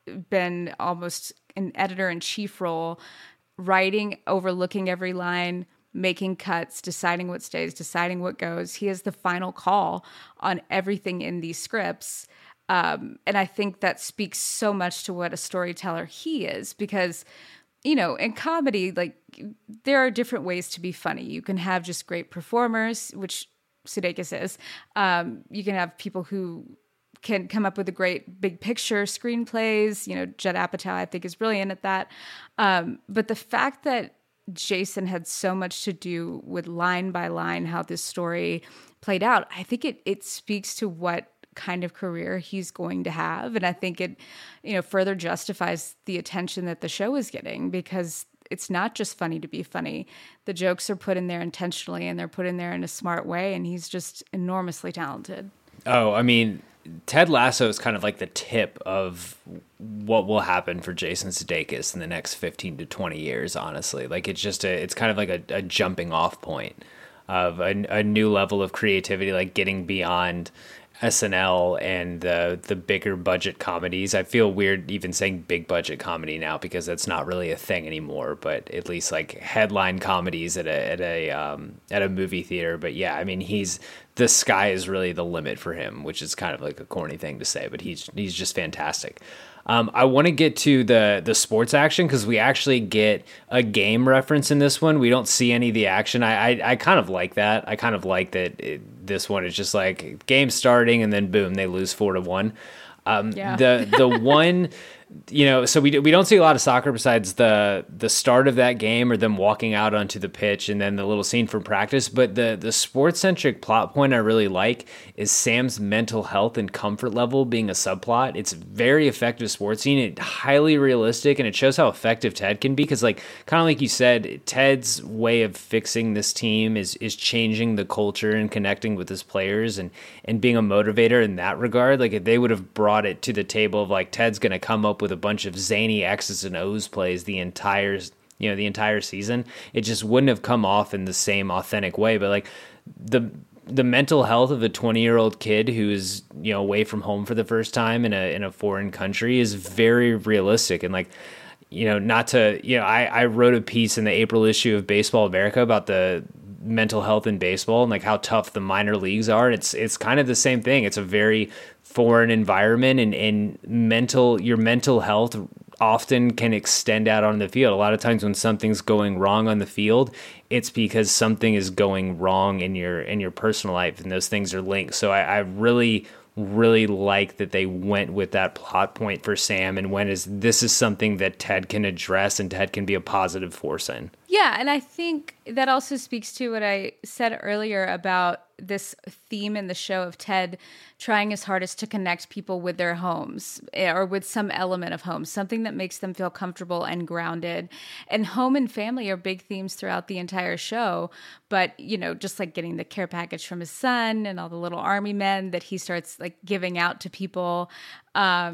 Speaker 6: been almost an editor-in-chief role, writing, overlooking every line, making cuts, deciding what stays, deciding what goes. He has the final call on everything in these scripts. Um, and I think that speaks so much to what a storyteller he is, because, you know, in comedy, like, there are different ways to be funny. You can have just great performers, which Sudeikis is. Um, you can have people who can come up with a great big picture screenplays. You know, Judd Apatow, I think, is brilliant at that. Um, but the fact that Jason had so much to do with line by line how this story played out, I think it it speaks to what kind of career he's going to have. And I think it, you know, further justifies the attention that the show is getting, because it's not just funny to be funny. The jokes are put in there intentionally, and they're put in there in a smart way, and he's just enormously talented.
Speaker 2: Oh, I mean, Ted Lasso is kind of like the tip of what will happen for Jason Sudeikis in the next fifteen to twenty years, honestly. Like, it's just a, it's kind of like a, a jumping off point of a, a new level of creativity, like getting beyond S N L and the the bigger budget comedies. I feel weird even saying big budget comedy now, because that's not really a thing anymore, but at least like headline comedies at a at a um at a movie theater. But yeah, I mean, he's the sky is really the limit for him, which is kind of like a corny thing to say, but he's he's just fantastic. Um, I want to get to the the sports action, because we actually get a game reference in this one. We don't see any of the action. I I, I kind of like that. I kind of like that it, this one is just like game starting and then boom, they lose four to one. Um,
Speaker 6: yeah.
Speaker 2: The the one. You know, so we we don't see a lot of soccer besides the the start of that game or them walking out onto the pitch and then the little scene from practice. But the the sports centric plot point I really like is Sam's mental health and comfort level being a subplot. It's very effective sports scene. It's highly realistic, and it shows how effective Ted can be. Because, like, kind of like you said, Ted's way of fixing this team is is changing the culture and connecting with his players and and being a motivator in that regard. Like, if they would have brought it to the table of like Ted's going to come up with a bunch of zany X's and O's plays the entire, you know, the entire season, it just wouldn't have come off in the same authentic way. But like the the mental health of a twenty year old kid who is, you know, away from home for the first time in a in a foreign country is very realistic. And like, you know, not to, you know, I, I wrote a piece in the April issue of Baseball America about the mental health in baseball and like how tough the minor leagues are. It's it's kind of the same thing. It's a very foreign environment, and, and mental your mental health often can extend out on the field. A lot of times when something's going wrong on the field, it's because something is going wrong in your in your personal life, and those things are linked. So I, I really really like that they went with that plot point for Sam, and when is this is something that Ted can address and Ted can be a positive force in.
Speaker 6: Yeah, and I think that also speaks to what I said earlier about this theme in the show of Ted trying his hardest to connect people with their homes or with some element of home, something that makes them feel comfortable and grounded. And home and family are big themes throughout the entire show. But, you know, just like getting the care package from his son and all the little army men that he starts like giving out to people. Um,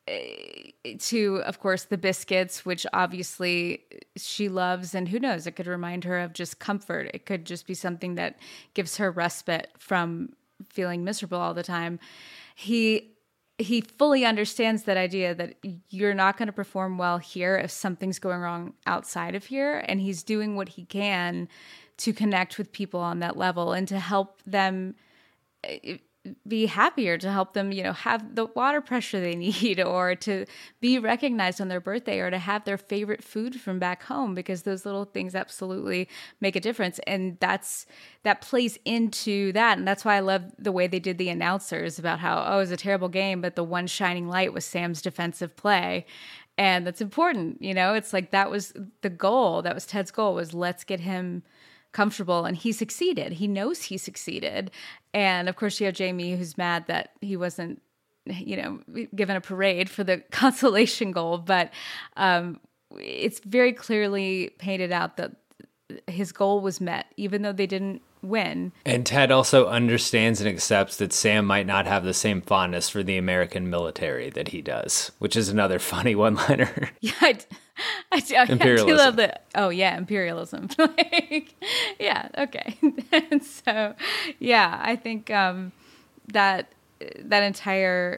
Speaker 6: to, of course, the biscuits, which obviously she loves. And who knows, it could remind her of just comfort. It could just be something that gives her respite from feeling miserable all the time. He he fully understands that idea that you're not going to perform well here if something's going wrong outside of here. And he's doing what he can to connect with people on that level and to help them be happier, to help them, you know, have the water pressure they need, or to be recognized on their birthday, or to have their favorite food from back home, because those little things absolutely make a difference. And that's, that plays into that. And that's why I love the way they did the announcers about how, oh, it was a terrible game, but the one shining light was Sam's defensive play. And that's important. You know, it's like, that was the goal. That was Ted's goal, was let's get him comfortable, and he succeeded. He knows he succeeded. And of course you have Jamie, who's mad that he wasn't, you know, given a parade for the consolation goal, but um, it's very clearly painted out that his goal was met, even though they didn't win.
Speaker 2: And Ted also understands and accepts that Sam might not have the same fondness for the American military that he does, which is another funny one-liner.
Speaker 6: Yeah, I, I, I,
Speaker 2: imperialism.
Speaker 6: I do love the, oh yeah, imperialism. Like, yeah, okay. And so, yeah, I think um, that that entire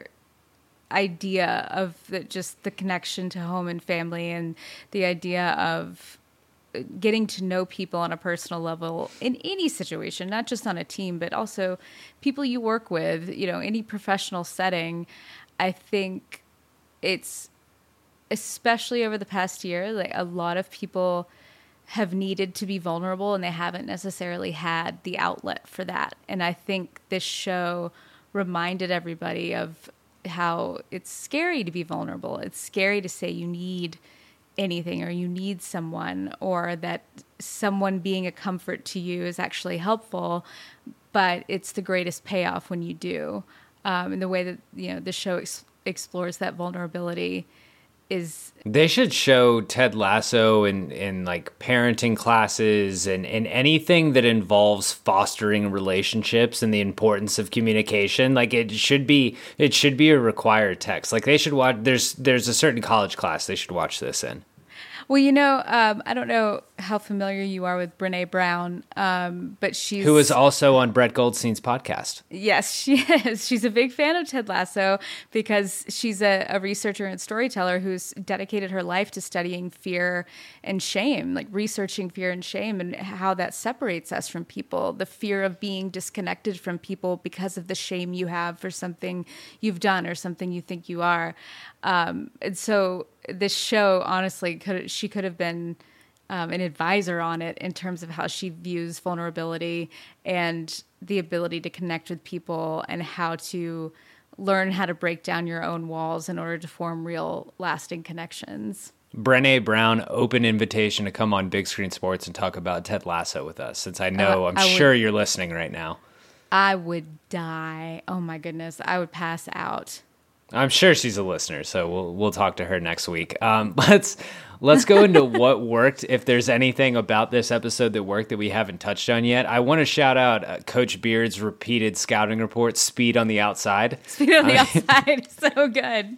Speaker 6: idea of the, just the connection to home and family, and the idea of getting to know people on a personal level in any situation, not just on a team, but also people you work with, you know, any professional setting. I think it's, especially over the past year, like a lot of people have needed to be vulnerable, and they haven't necessarily had the outlet for that. And I think this show reminded everybody of how it's scary to be vulnerable. It's scary to say you need anything, or you need someone, or that someone being a comfort to you is actually helpful, but it's the greatest payoff when you do. Um, and the way that, you know, the show ex- explores that vulnerability is...
Speaker 2: They should show Ted Lasso in, in like parenting classes, and, and anything that involves fostering relationships and the importance of communication. Like it should be, it should be a required text. Like they should watch, there's, there's a certain college class they should watch this in.
Speaker 6: Well, you know, um, I don't know how familiar you are with Brené Brown, um, but she's...
Speaker 2: Who is also on Brett Goldstein's podcast.
Speaker 6: Yes, she is. She's a big fan of Ted Lasso because she's a, a researcher and storyteller who's dedicated her life to studying fear and shame, like researching fear and shame and how that separates us from people. The fear of being disconnected from people because of the shame you have for something you've done or something you think you are. Um, and so this show, honestly, could she could have been um, an advisor on it in terms of how she views vulnerability and the ability to connect with people, and how to learn how to break down your own walls in order to form real, lasting connections.
Speaker 2: Brené Brown, open invitation to come on Big Screen Sports and talk about Ted Lasso with us, since I know, uh, I'm I sure would, you're listening right now.
Speaker 6: I would die. Oh my goodness. I would pass out.
Speaker 2: I'm sure she's a listener, so we'll we'll talk to her next week. Um, let's let's go into what worked. If there's anything about this episode that worked that we haven't touched on yet, I want to shout out uh, Coach Beard's repeated scouting report, "Speed on the outside."
Speaker 6: Speed on the
Speaker 2: I
Speaker 6: outside, so good.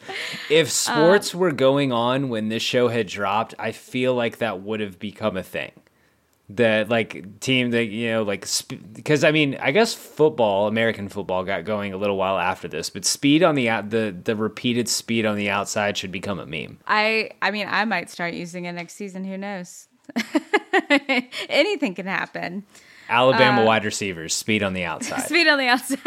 Speaker 2: If sports um, were going on when this show had dropped, I feel like that would have become a thing. The like team that, you know, like, because I mean, I guess football, American football got going a little while after this, but speed on the out, the the repeated speed on the outside should become a meme.
Speaker 6: I I mean, I might start using it next season. Who knows? Anything can happen.
Speaker 2: Alabama
Speaker 6: uh,
Speaker 2: wide receivers, speed on the outside.
Speaker 6: Speed on the outside.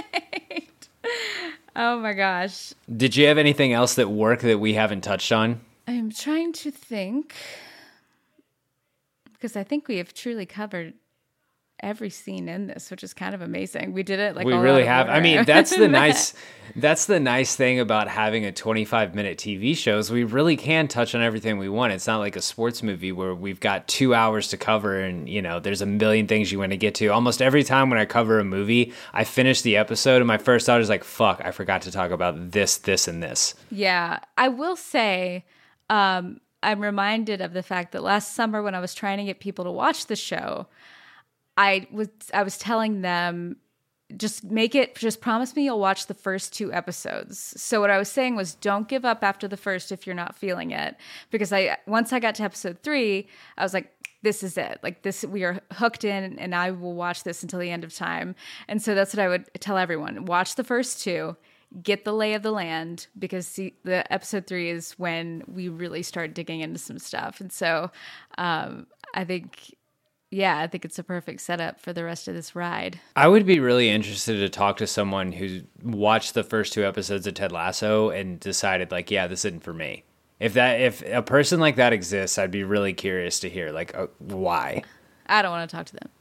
Speaker 6: Oh my gosh.
Speaker 2: Did you have anything else that worked that we haven't touched on?
Speaker 6: I'm trying to think. Because I think we have truly covered every scene in this, which is kind of amazing. We did it like
Speaker 2: we
Speaker 6: all
Speaker 2: really have.
Speaker 6: Order.
Speaker 2: I mean, that's the nice, that's the nice thing about having a twenty-five minute T V show is we really can touch on everything we want. It's not like a sports movie where we've got two hours to cover, and you know, there's a million things you want to get to. Almost every time when I cover a movie, I finish the episode, and my first thought is like, "Fuck, I forgot to talk about this, this, and this."
Speaker 6: Yeah, I will say. Um, I'm reminded of the fact that last summer when I was trying to get people to watch the show, I was I was telling them just make it, just promise me you'll watch the first two episodes. So what I was saying was, don't give up after the first if you're not feeling it. Because I once I got to episode three, I was like, this is it. Like this, we are hooked in, and I will watch this until the end of time. And so that's what I would tell everyone. Watch the first two, get the lay of the land, because see, the episode three is when we really start digging into some stuff. And so um, I think... Yeah, I think it's a perfect setup for the rest of this ride.
Speaker 2: I would be really interested to talk to someone who watched the first two episodes of Ted Lasso and decided, like, yeah, this isn't for me. If that, if a person like that exists, I'd be really curious to hear, like, uh, why.
Speaker 6: I don't want to talk to them.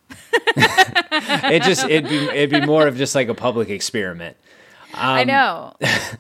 Speaker 2: it just it'd be it'd be more of just like a public experiment. Um,
Speaker 6: I know.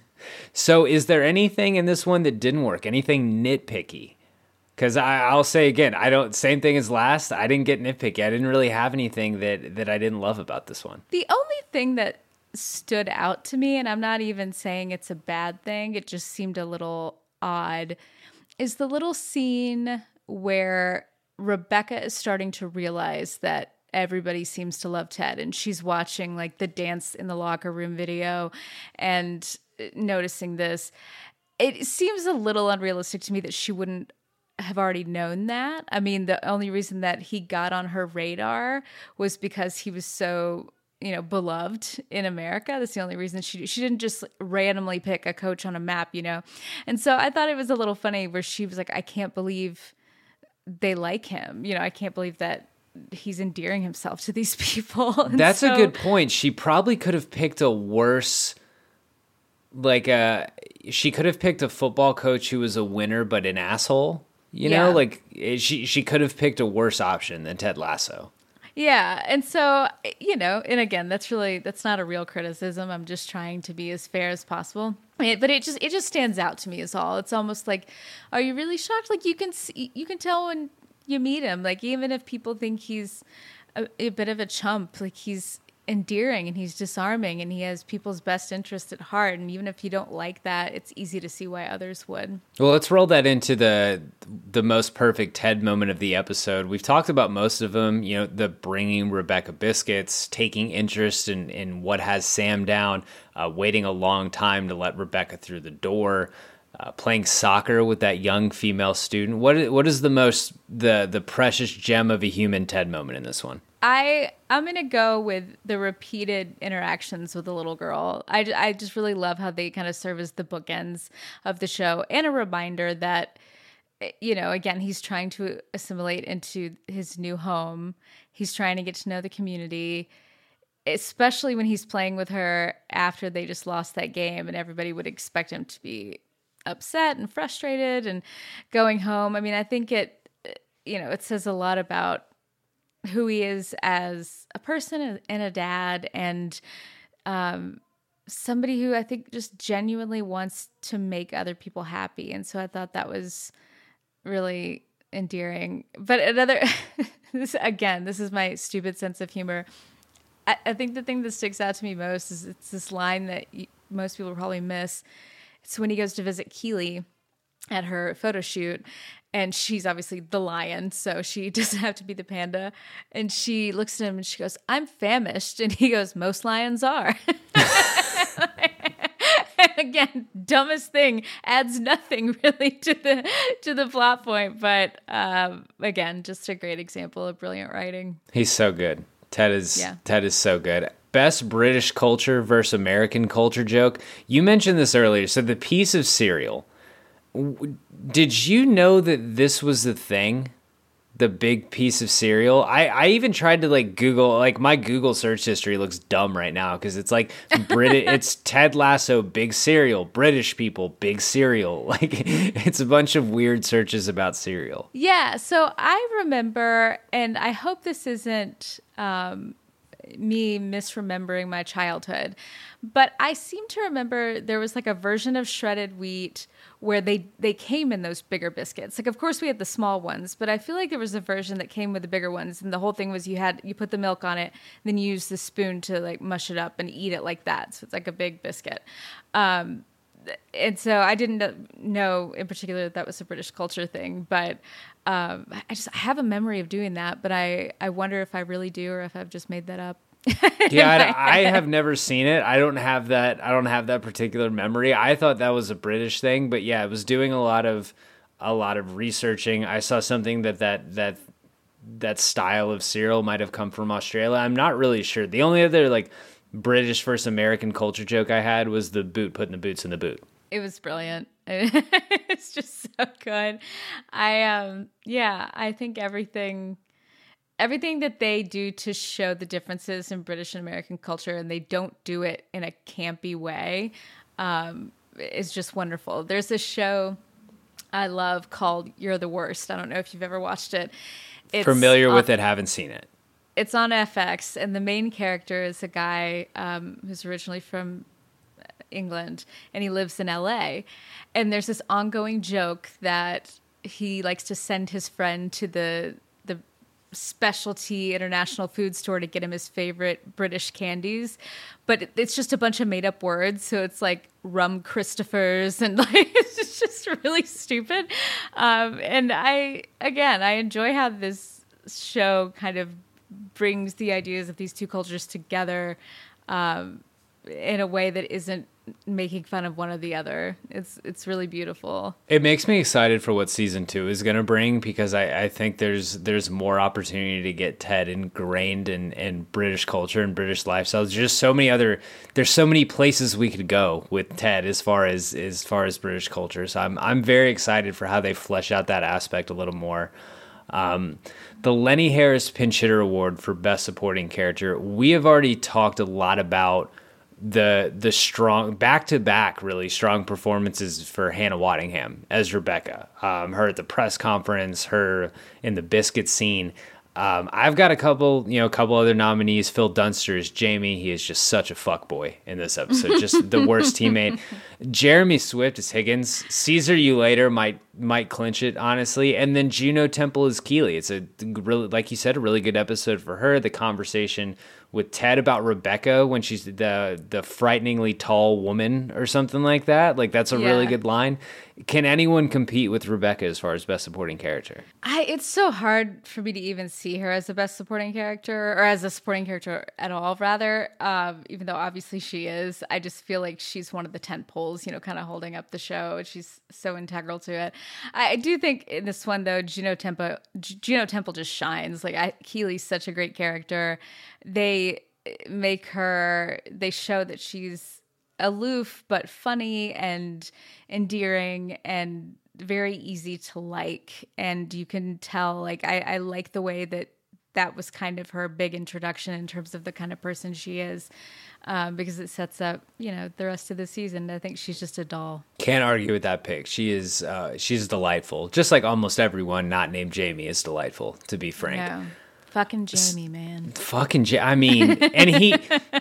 Speaker 2: So, is there anything in this one that didn't work? Anything nitpicky? Because I'll say again, I don't. Same thing as last. I didn't get nitpicky. I didn't really have anything that that I didn't love about this one.
Speaker 6: The only thing that stood out to me, and I'm not even saying it's a bad thing, it just seemed a little odd, is the little scene where Rebecca is starting to realize that everybody seems to love Ted, and she's watching like the dance in the locker room video and noticing this. It seems a little unrealistic to me that she wouldn't have already known that. I mean, the only reason that he got on her radar was because he was so, you know, beloved in America. That's the only reason she she didn't just randomly pick a coach on a map, you know. And so I thought it was a little funny where she was like, I can't believe they like him. You know, I can't believe that he's endearing himself to these people. And
Speaker 2: That's
Speaker 6: so,
Speaker 2: a good point. She probably could have picked a worse, like a, she could have picked a football coach who was a winner but an asshole. You know,
Speaker 6: yeah.
Speaker 2: like she she could have picked a worse option than Ted Lasso.
Speaker 6: Yeah. And so, you know, and again, that's really, that's not a real criticism. I'm just trying to be as fair as possible. It, but it just, it just stands out to me is all. It's almost like, are you really shocked? Like you can see, you can tell when you meet him, like even if people think he's a, a bit of a chump, like he's endearing and he's disarming and he has people's best interests at heart. And even if you don't like that, it's easy to see why others would.
Speaker 2: Well, let's roll that into the the most perfect Ted moment of the episode. We've talked about most of them, you know, the bringing Rebecca biscuits, taking interest in, in what has Sam down, uh, waiting a long time to let Rebecca through the door, uh, playing soccer with that young female student. What what is the most, the the precious gem of a human Ted moment in this one?
Speaker 6: I, I'm going to go with the repeated interactions with the little girl. I, I just really love how they kind of serve as the bookends of the show and a reminder that, you know, again, he's trying to assimilate into his new home. He's trying to get to know the community, especially when he's playing with her after they just lost that game and everybody would expect him to be upset and frustrated and going home. I mean, I think it, you know, it says a lot about who he is as a person and a dad and um, somebody who I think just genuinely wants to make other people happy. And so I thought that was really endearing. But another, this, again, this is my stupid sense of humor. I, I think the thing that sticks out to me most is it's this line that you, most people probably miss. It's when he goes to visit Keely at her photo shoot, and she's obviously the lion, so she doesn't have to be the panda. And she looks at him and she goes, I'm famished. And he goes, most lions are. And again, dumbest thing, adds nothing really to the to the plot point. But um, again, just a great example of brilliant writing.
Speaker 2: He's so good. Ted is
Speaker 6: yeah.
Speaker 2: Ted is so good. Best British culture versus American culture joke. You mentioned this earlier. So the piece of cereal. Did you know that this was the thing? The big piece of cereal? I, I even tried to like Google, like my Google search history looks dumb right now because it's like Brit it's Ted Lasso, big cereal, British people, big cereal. Like it's a bunch of weird searches about cereal.
Speaker 6: Yeah, so I remember, and I hope this isn't um, me misremembering my childhood, but I seem to remember there was like a version of shredded wheat where they, they came in those bigger biscuits. Like, of course, we had the small ones, but I feel like there was a version that came with the bigger ones. And the whole thing was you had you put the milk on it, then you use the spoon to, like, mush it up and eat it like that. So it's like a big biscuit. Um, and so I didn't know in particular that that was a British culture thing. But um, I just I have a memory of doing that. But I, I wonder if I really do or if I've just made that up.
Speaker 2: Yeah, I, I have never seen it. I don't have that. I don't have that particular memory. I thought that was a British thing, but yeah, I was doing a lot of a lot of researching. I saw something that that that that style of cereal might have come from Australia. I'm not really sure. The only other like British versus American culture joke I had was the boot putting the boots in the boot.
Speaker 6: It was brilliant. It's just so good. I um yeah, I think everything. Everything that they do to show the differences in British and American culture, and they don't do it in a campy way, um, is just wonderful. There's this show I love called You're the Worst. I don't know if you've ever watched it. It's
Speaker 2: Familiar
Speaker 6: on,
Speaker 2: with it, haven't seen it.
Speaker 6: It's on F X, and the main character is a guy um, who's originally from England, and he lives in L A. And there's this ongoing joke that he likes to send his friend to the the specialty international food store to get him his favorite British candies, but it's just a bunch of made up words. So it's like rum Christophers, and like it's just really stupid. Um, and I, again, I enjoy how this show kind of brings the ideas of these two cultures together um, in a way that isn't making fun of one or the other. It's it's really beautiful.
Speaker 2: It makes me excited for what season two is going to bring, because I, I think there's there's more opportunity to get Ted ingrained in, in British culture and British lifestyles. There's just so many other there's so many places we could go with Ted as far as as far as British culture. So I'm I'm very excited for how they flesh out that aspect a little more. Um, the Lenny Harris Pinch Hitter Award for Best Supporting Character. We have already talked a lot about the the strong back-to-back really strong performances for Hannah Waddingham as Rebecca. Um, her at the press conference, her in the biscuit scene. Um, I've got a couple, you know, a couple other nominees. Phil Dunster as Jamie. He is just such a fuckboy in this episode. Just the worst teammate. Jeremy Swift as Higgins. Caesar You Later might might clinch it, honestly. And then Juno Temple as Keeley. It's a really, like you said, a really good episode for her. The conversation with Ted about Rebecca when she's the the frighteningly tall woman or something like that. Like, that's a yeah. really good line. Can anyone compete with Rebecca as far as best supporting character?
Speaker 6: I it's so hard for me to even see her as a best supporting character, or as a supporting character at all, rather. Um, even though obviously she is, I just feel like she's one of the tent poles, you know, kind of holding up the show. She's so integral to it. I, I do think in this one though, Juno Temple, Juno Temple just shines. Like I, Keeley's such a great character. They make her. They show that she's aloof but funny and endearing and very easy to like, and you can tell like I, I like the way that that was kind of her big introduction in terms of the kind of person she is, um, because it sets up, you know, the rest of the season. I think she's just a doll.
Speaker 2: Can't argue with that pick. She is uh, she's delightful, just like almost everyone not named Jamie is delightful, to be frank.
Speaker 6: Yeah. Fucking Jamie, man.
Speaker 2: Fucking Jamie. I mean, and he,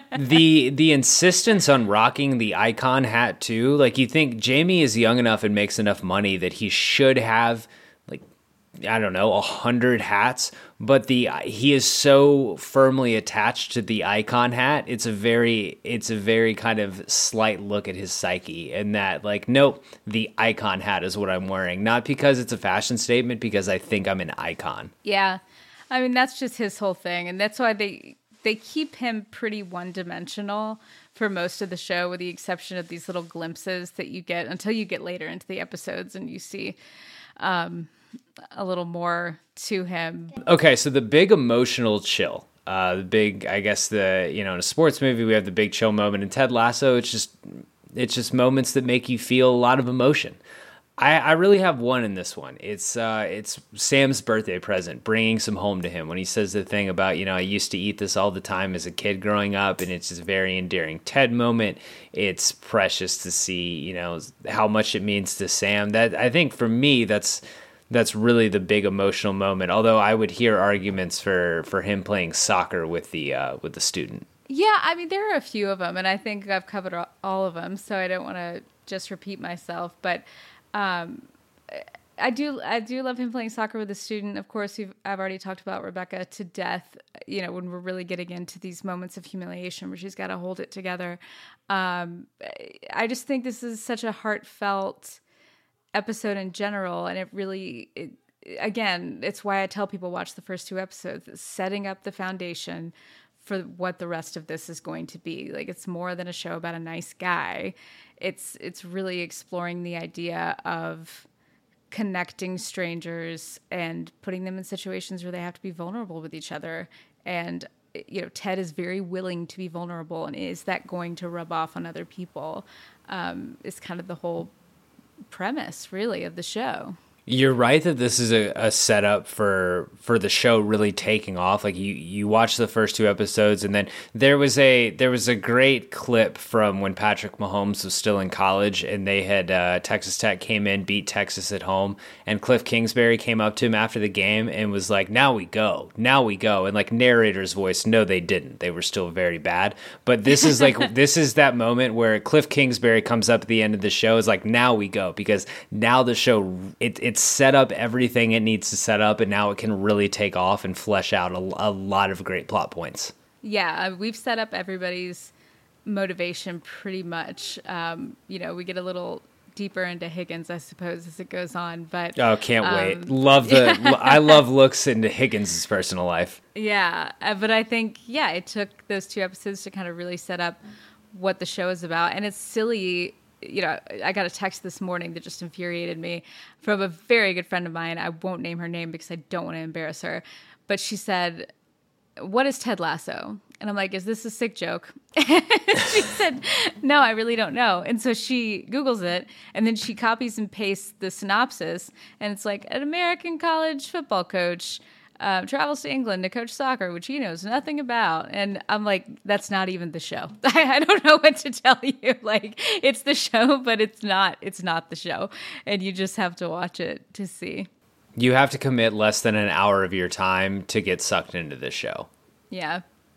Speaker 2: the the insistence on rocking the icon hat too. Like, you think Jamie is young enough and makes enough money that he should have, like, I don't know, a hundred hats. But the he is so firmly attached to the icon hat. It's a very, it's a very kind of slight look at his psyche, and that like, nope, the icon hat is what I'm wearing, not because it's a fashion statement, because I think I'm an icon.
Speaker 6: Yeah. I mean, that's just his whole thing. And that's why they they keep him pretty one-dimensional for most of the show, with the exception of these little glimpses that you get until you get later into the episodes and you see um, a little more to him.
Speaker 2: Okay, so the big emotional chill. Uh, the big, I guess, the, you know, in a sports movie, we have the big chill moment. In Ted Lasso, it's just, it's just moments that make you feel a lot of emotion. I, I really have one in this one. It's uh, it's Sam's birthday present, bringing some home to him when he says the thing about, you know, I used to eat this all the time as a kid growing up, and it's just a very endearing Ted moment. It's precious to see, you know, how much it means to Sam. That I think for me, that's that's really the big emotional moment. Although I would hear arguments for, for him playing soccer with the uh, with the student.
Speaker 6: Yeah, I mean, there are a few of them, and I think I've covered all of them, so I don't want to just repeat myself, but. Um, I do, I do love him playing soccer with a student. Of course, we've, I've already talked about Rebecca to death, you know, when we're really getting into these moments of humiliation where she's got to hold it together. Um, I just think this is such a heartfelt episode in general. And it really, it, again, it's why I tell people watch the first two episodes, setting up the foundation for what the rest of this is going to be. Like, it's more than a show about a nice guy. It's it's really exploring the idea of connecting strangers and putting them in situations where they have to be vulnerable with each other. And, you know, Ted is very willing to be vulnerable, and is that going to rub off on other people? Um, is kind of the whole premise, really, of the show.
Speaker 2: You're right that this is a, a setup for for the show really taking off. Like you, you watch the first two episodes, and then there was a there was a great clip from when Patrick Mahomes was still in college, and they had uh, Texas Tech came in, beat Texas at home, and Cliff Kingsbury came up to him after the game and was like, "Now we go, now we go," and like narrator's voice, no, they didn't. They were still very bad. But this is like this is that moment where Cliff Kingsbury comes up at the end of the show, is like, "Now we go," because now the show it it. It's set up everything it needs to set up, and now it can really take off and flesh out a, a lot of great plot points.
Speaker 6: Yeah, we've set up everybody's motivation pretty much. Um, you know, we get a little deeper into Higgins, I suppose, as it goes on. But
Speaker 2: oh, can't
Speaker 6: um,
Speaker 2: wait! Love the I love looks into Higgins' personal life.
Speaker 6: Yeah, uh, but I think yeah, it took those two episodes to kind of really set up what the show is about, and it's silly. You know, I got a text this morning that just infuriated me from a very good friend of mine. I won't name her name because I don't want to embarrass her. But she said, "What is Ted Lasso?" And I'm like, "Is this a sick joke?" She said, "No, I really don't know." And so she Googles it, and then she copies and pastes the synopsis. And it's like, an American college football coach Uh, travels to England to coach soccer, which he knows nothing about. And I'm like, that's not even the show. I, I don't know what to tell you. Like, it's the show, but it's not, it's not the show. And you just have to watch it to see.
Speaker 2: You have to commit less than an hour of your time to get sucked into this show.
Speaker 6: Yeah.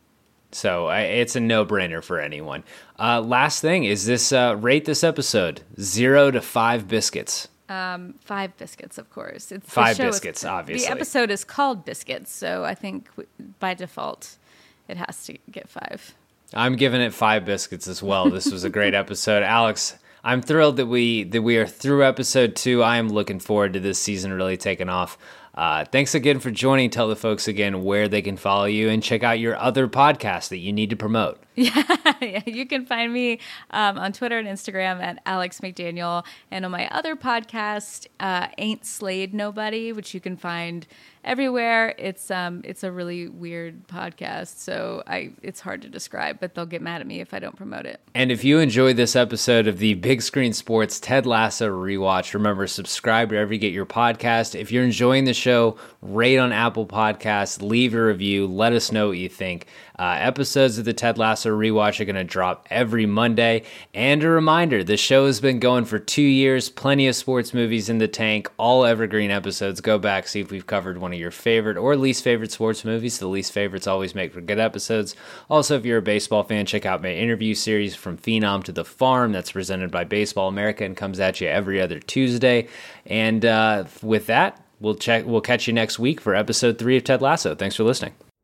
Speaker 2: So I, it's a no-brainer for anyone. Uh, last thing is this, uh, rate this episode zero to five biscuits.
Speaker 6: Um, five biscuits, of course. It's
Speaker 2: five biscuits, is, obviously.
Speaker 6: The episode is called Biscuits, so I think by default it has to get five.
Speaker 2: I'm giving it five biscuits as well. This was a great episode. Alex, I'm thrilled that we that we are through episode two. I am looking forward to this season really taking off. Uh, thanks again for joining. Tell the folks again where they can follow you and check out your other podcasts that you need to promote.
Speaker 6: Yeah, yeah, you can find me um, on Twitter and Instagram at Alex McDaniel, and on my other podcast, uh, Ain't Slayed Nobody, which you can find everywhere. It's um, it's a really weird podcast, so I it's hard to describe, but they'll get mad at me if I don't promote it.
Speaker 2: And if you enjoyed this episode of the Big Screen Sports Ted Lasso Rewatch, remember, subscribe wherever you get your podcast. If you're enjoying the show, rate on Apple Podcasts, leave a review, let us know what you think. Uh, episodes of the Ted Lasso Rewatch are going to drop every Monday. And a reminder, the show has been going for two years, plenty of sports movies in the tank, all evergreen episodes. Go back, see if we've covered one of your favorite or least favorite sports movies. The least favorites always make for good episodes. Also, if you're a baseball fan, check out my interview series From Phenom to the Farm. That's presented by Baseball America and comes at you every other Tuesday. And uh, with that, we'll check. We'll catch you next week for episode three of Ted Lasso. Thanks for listening.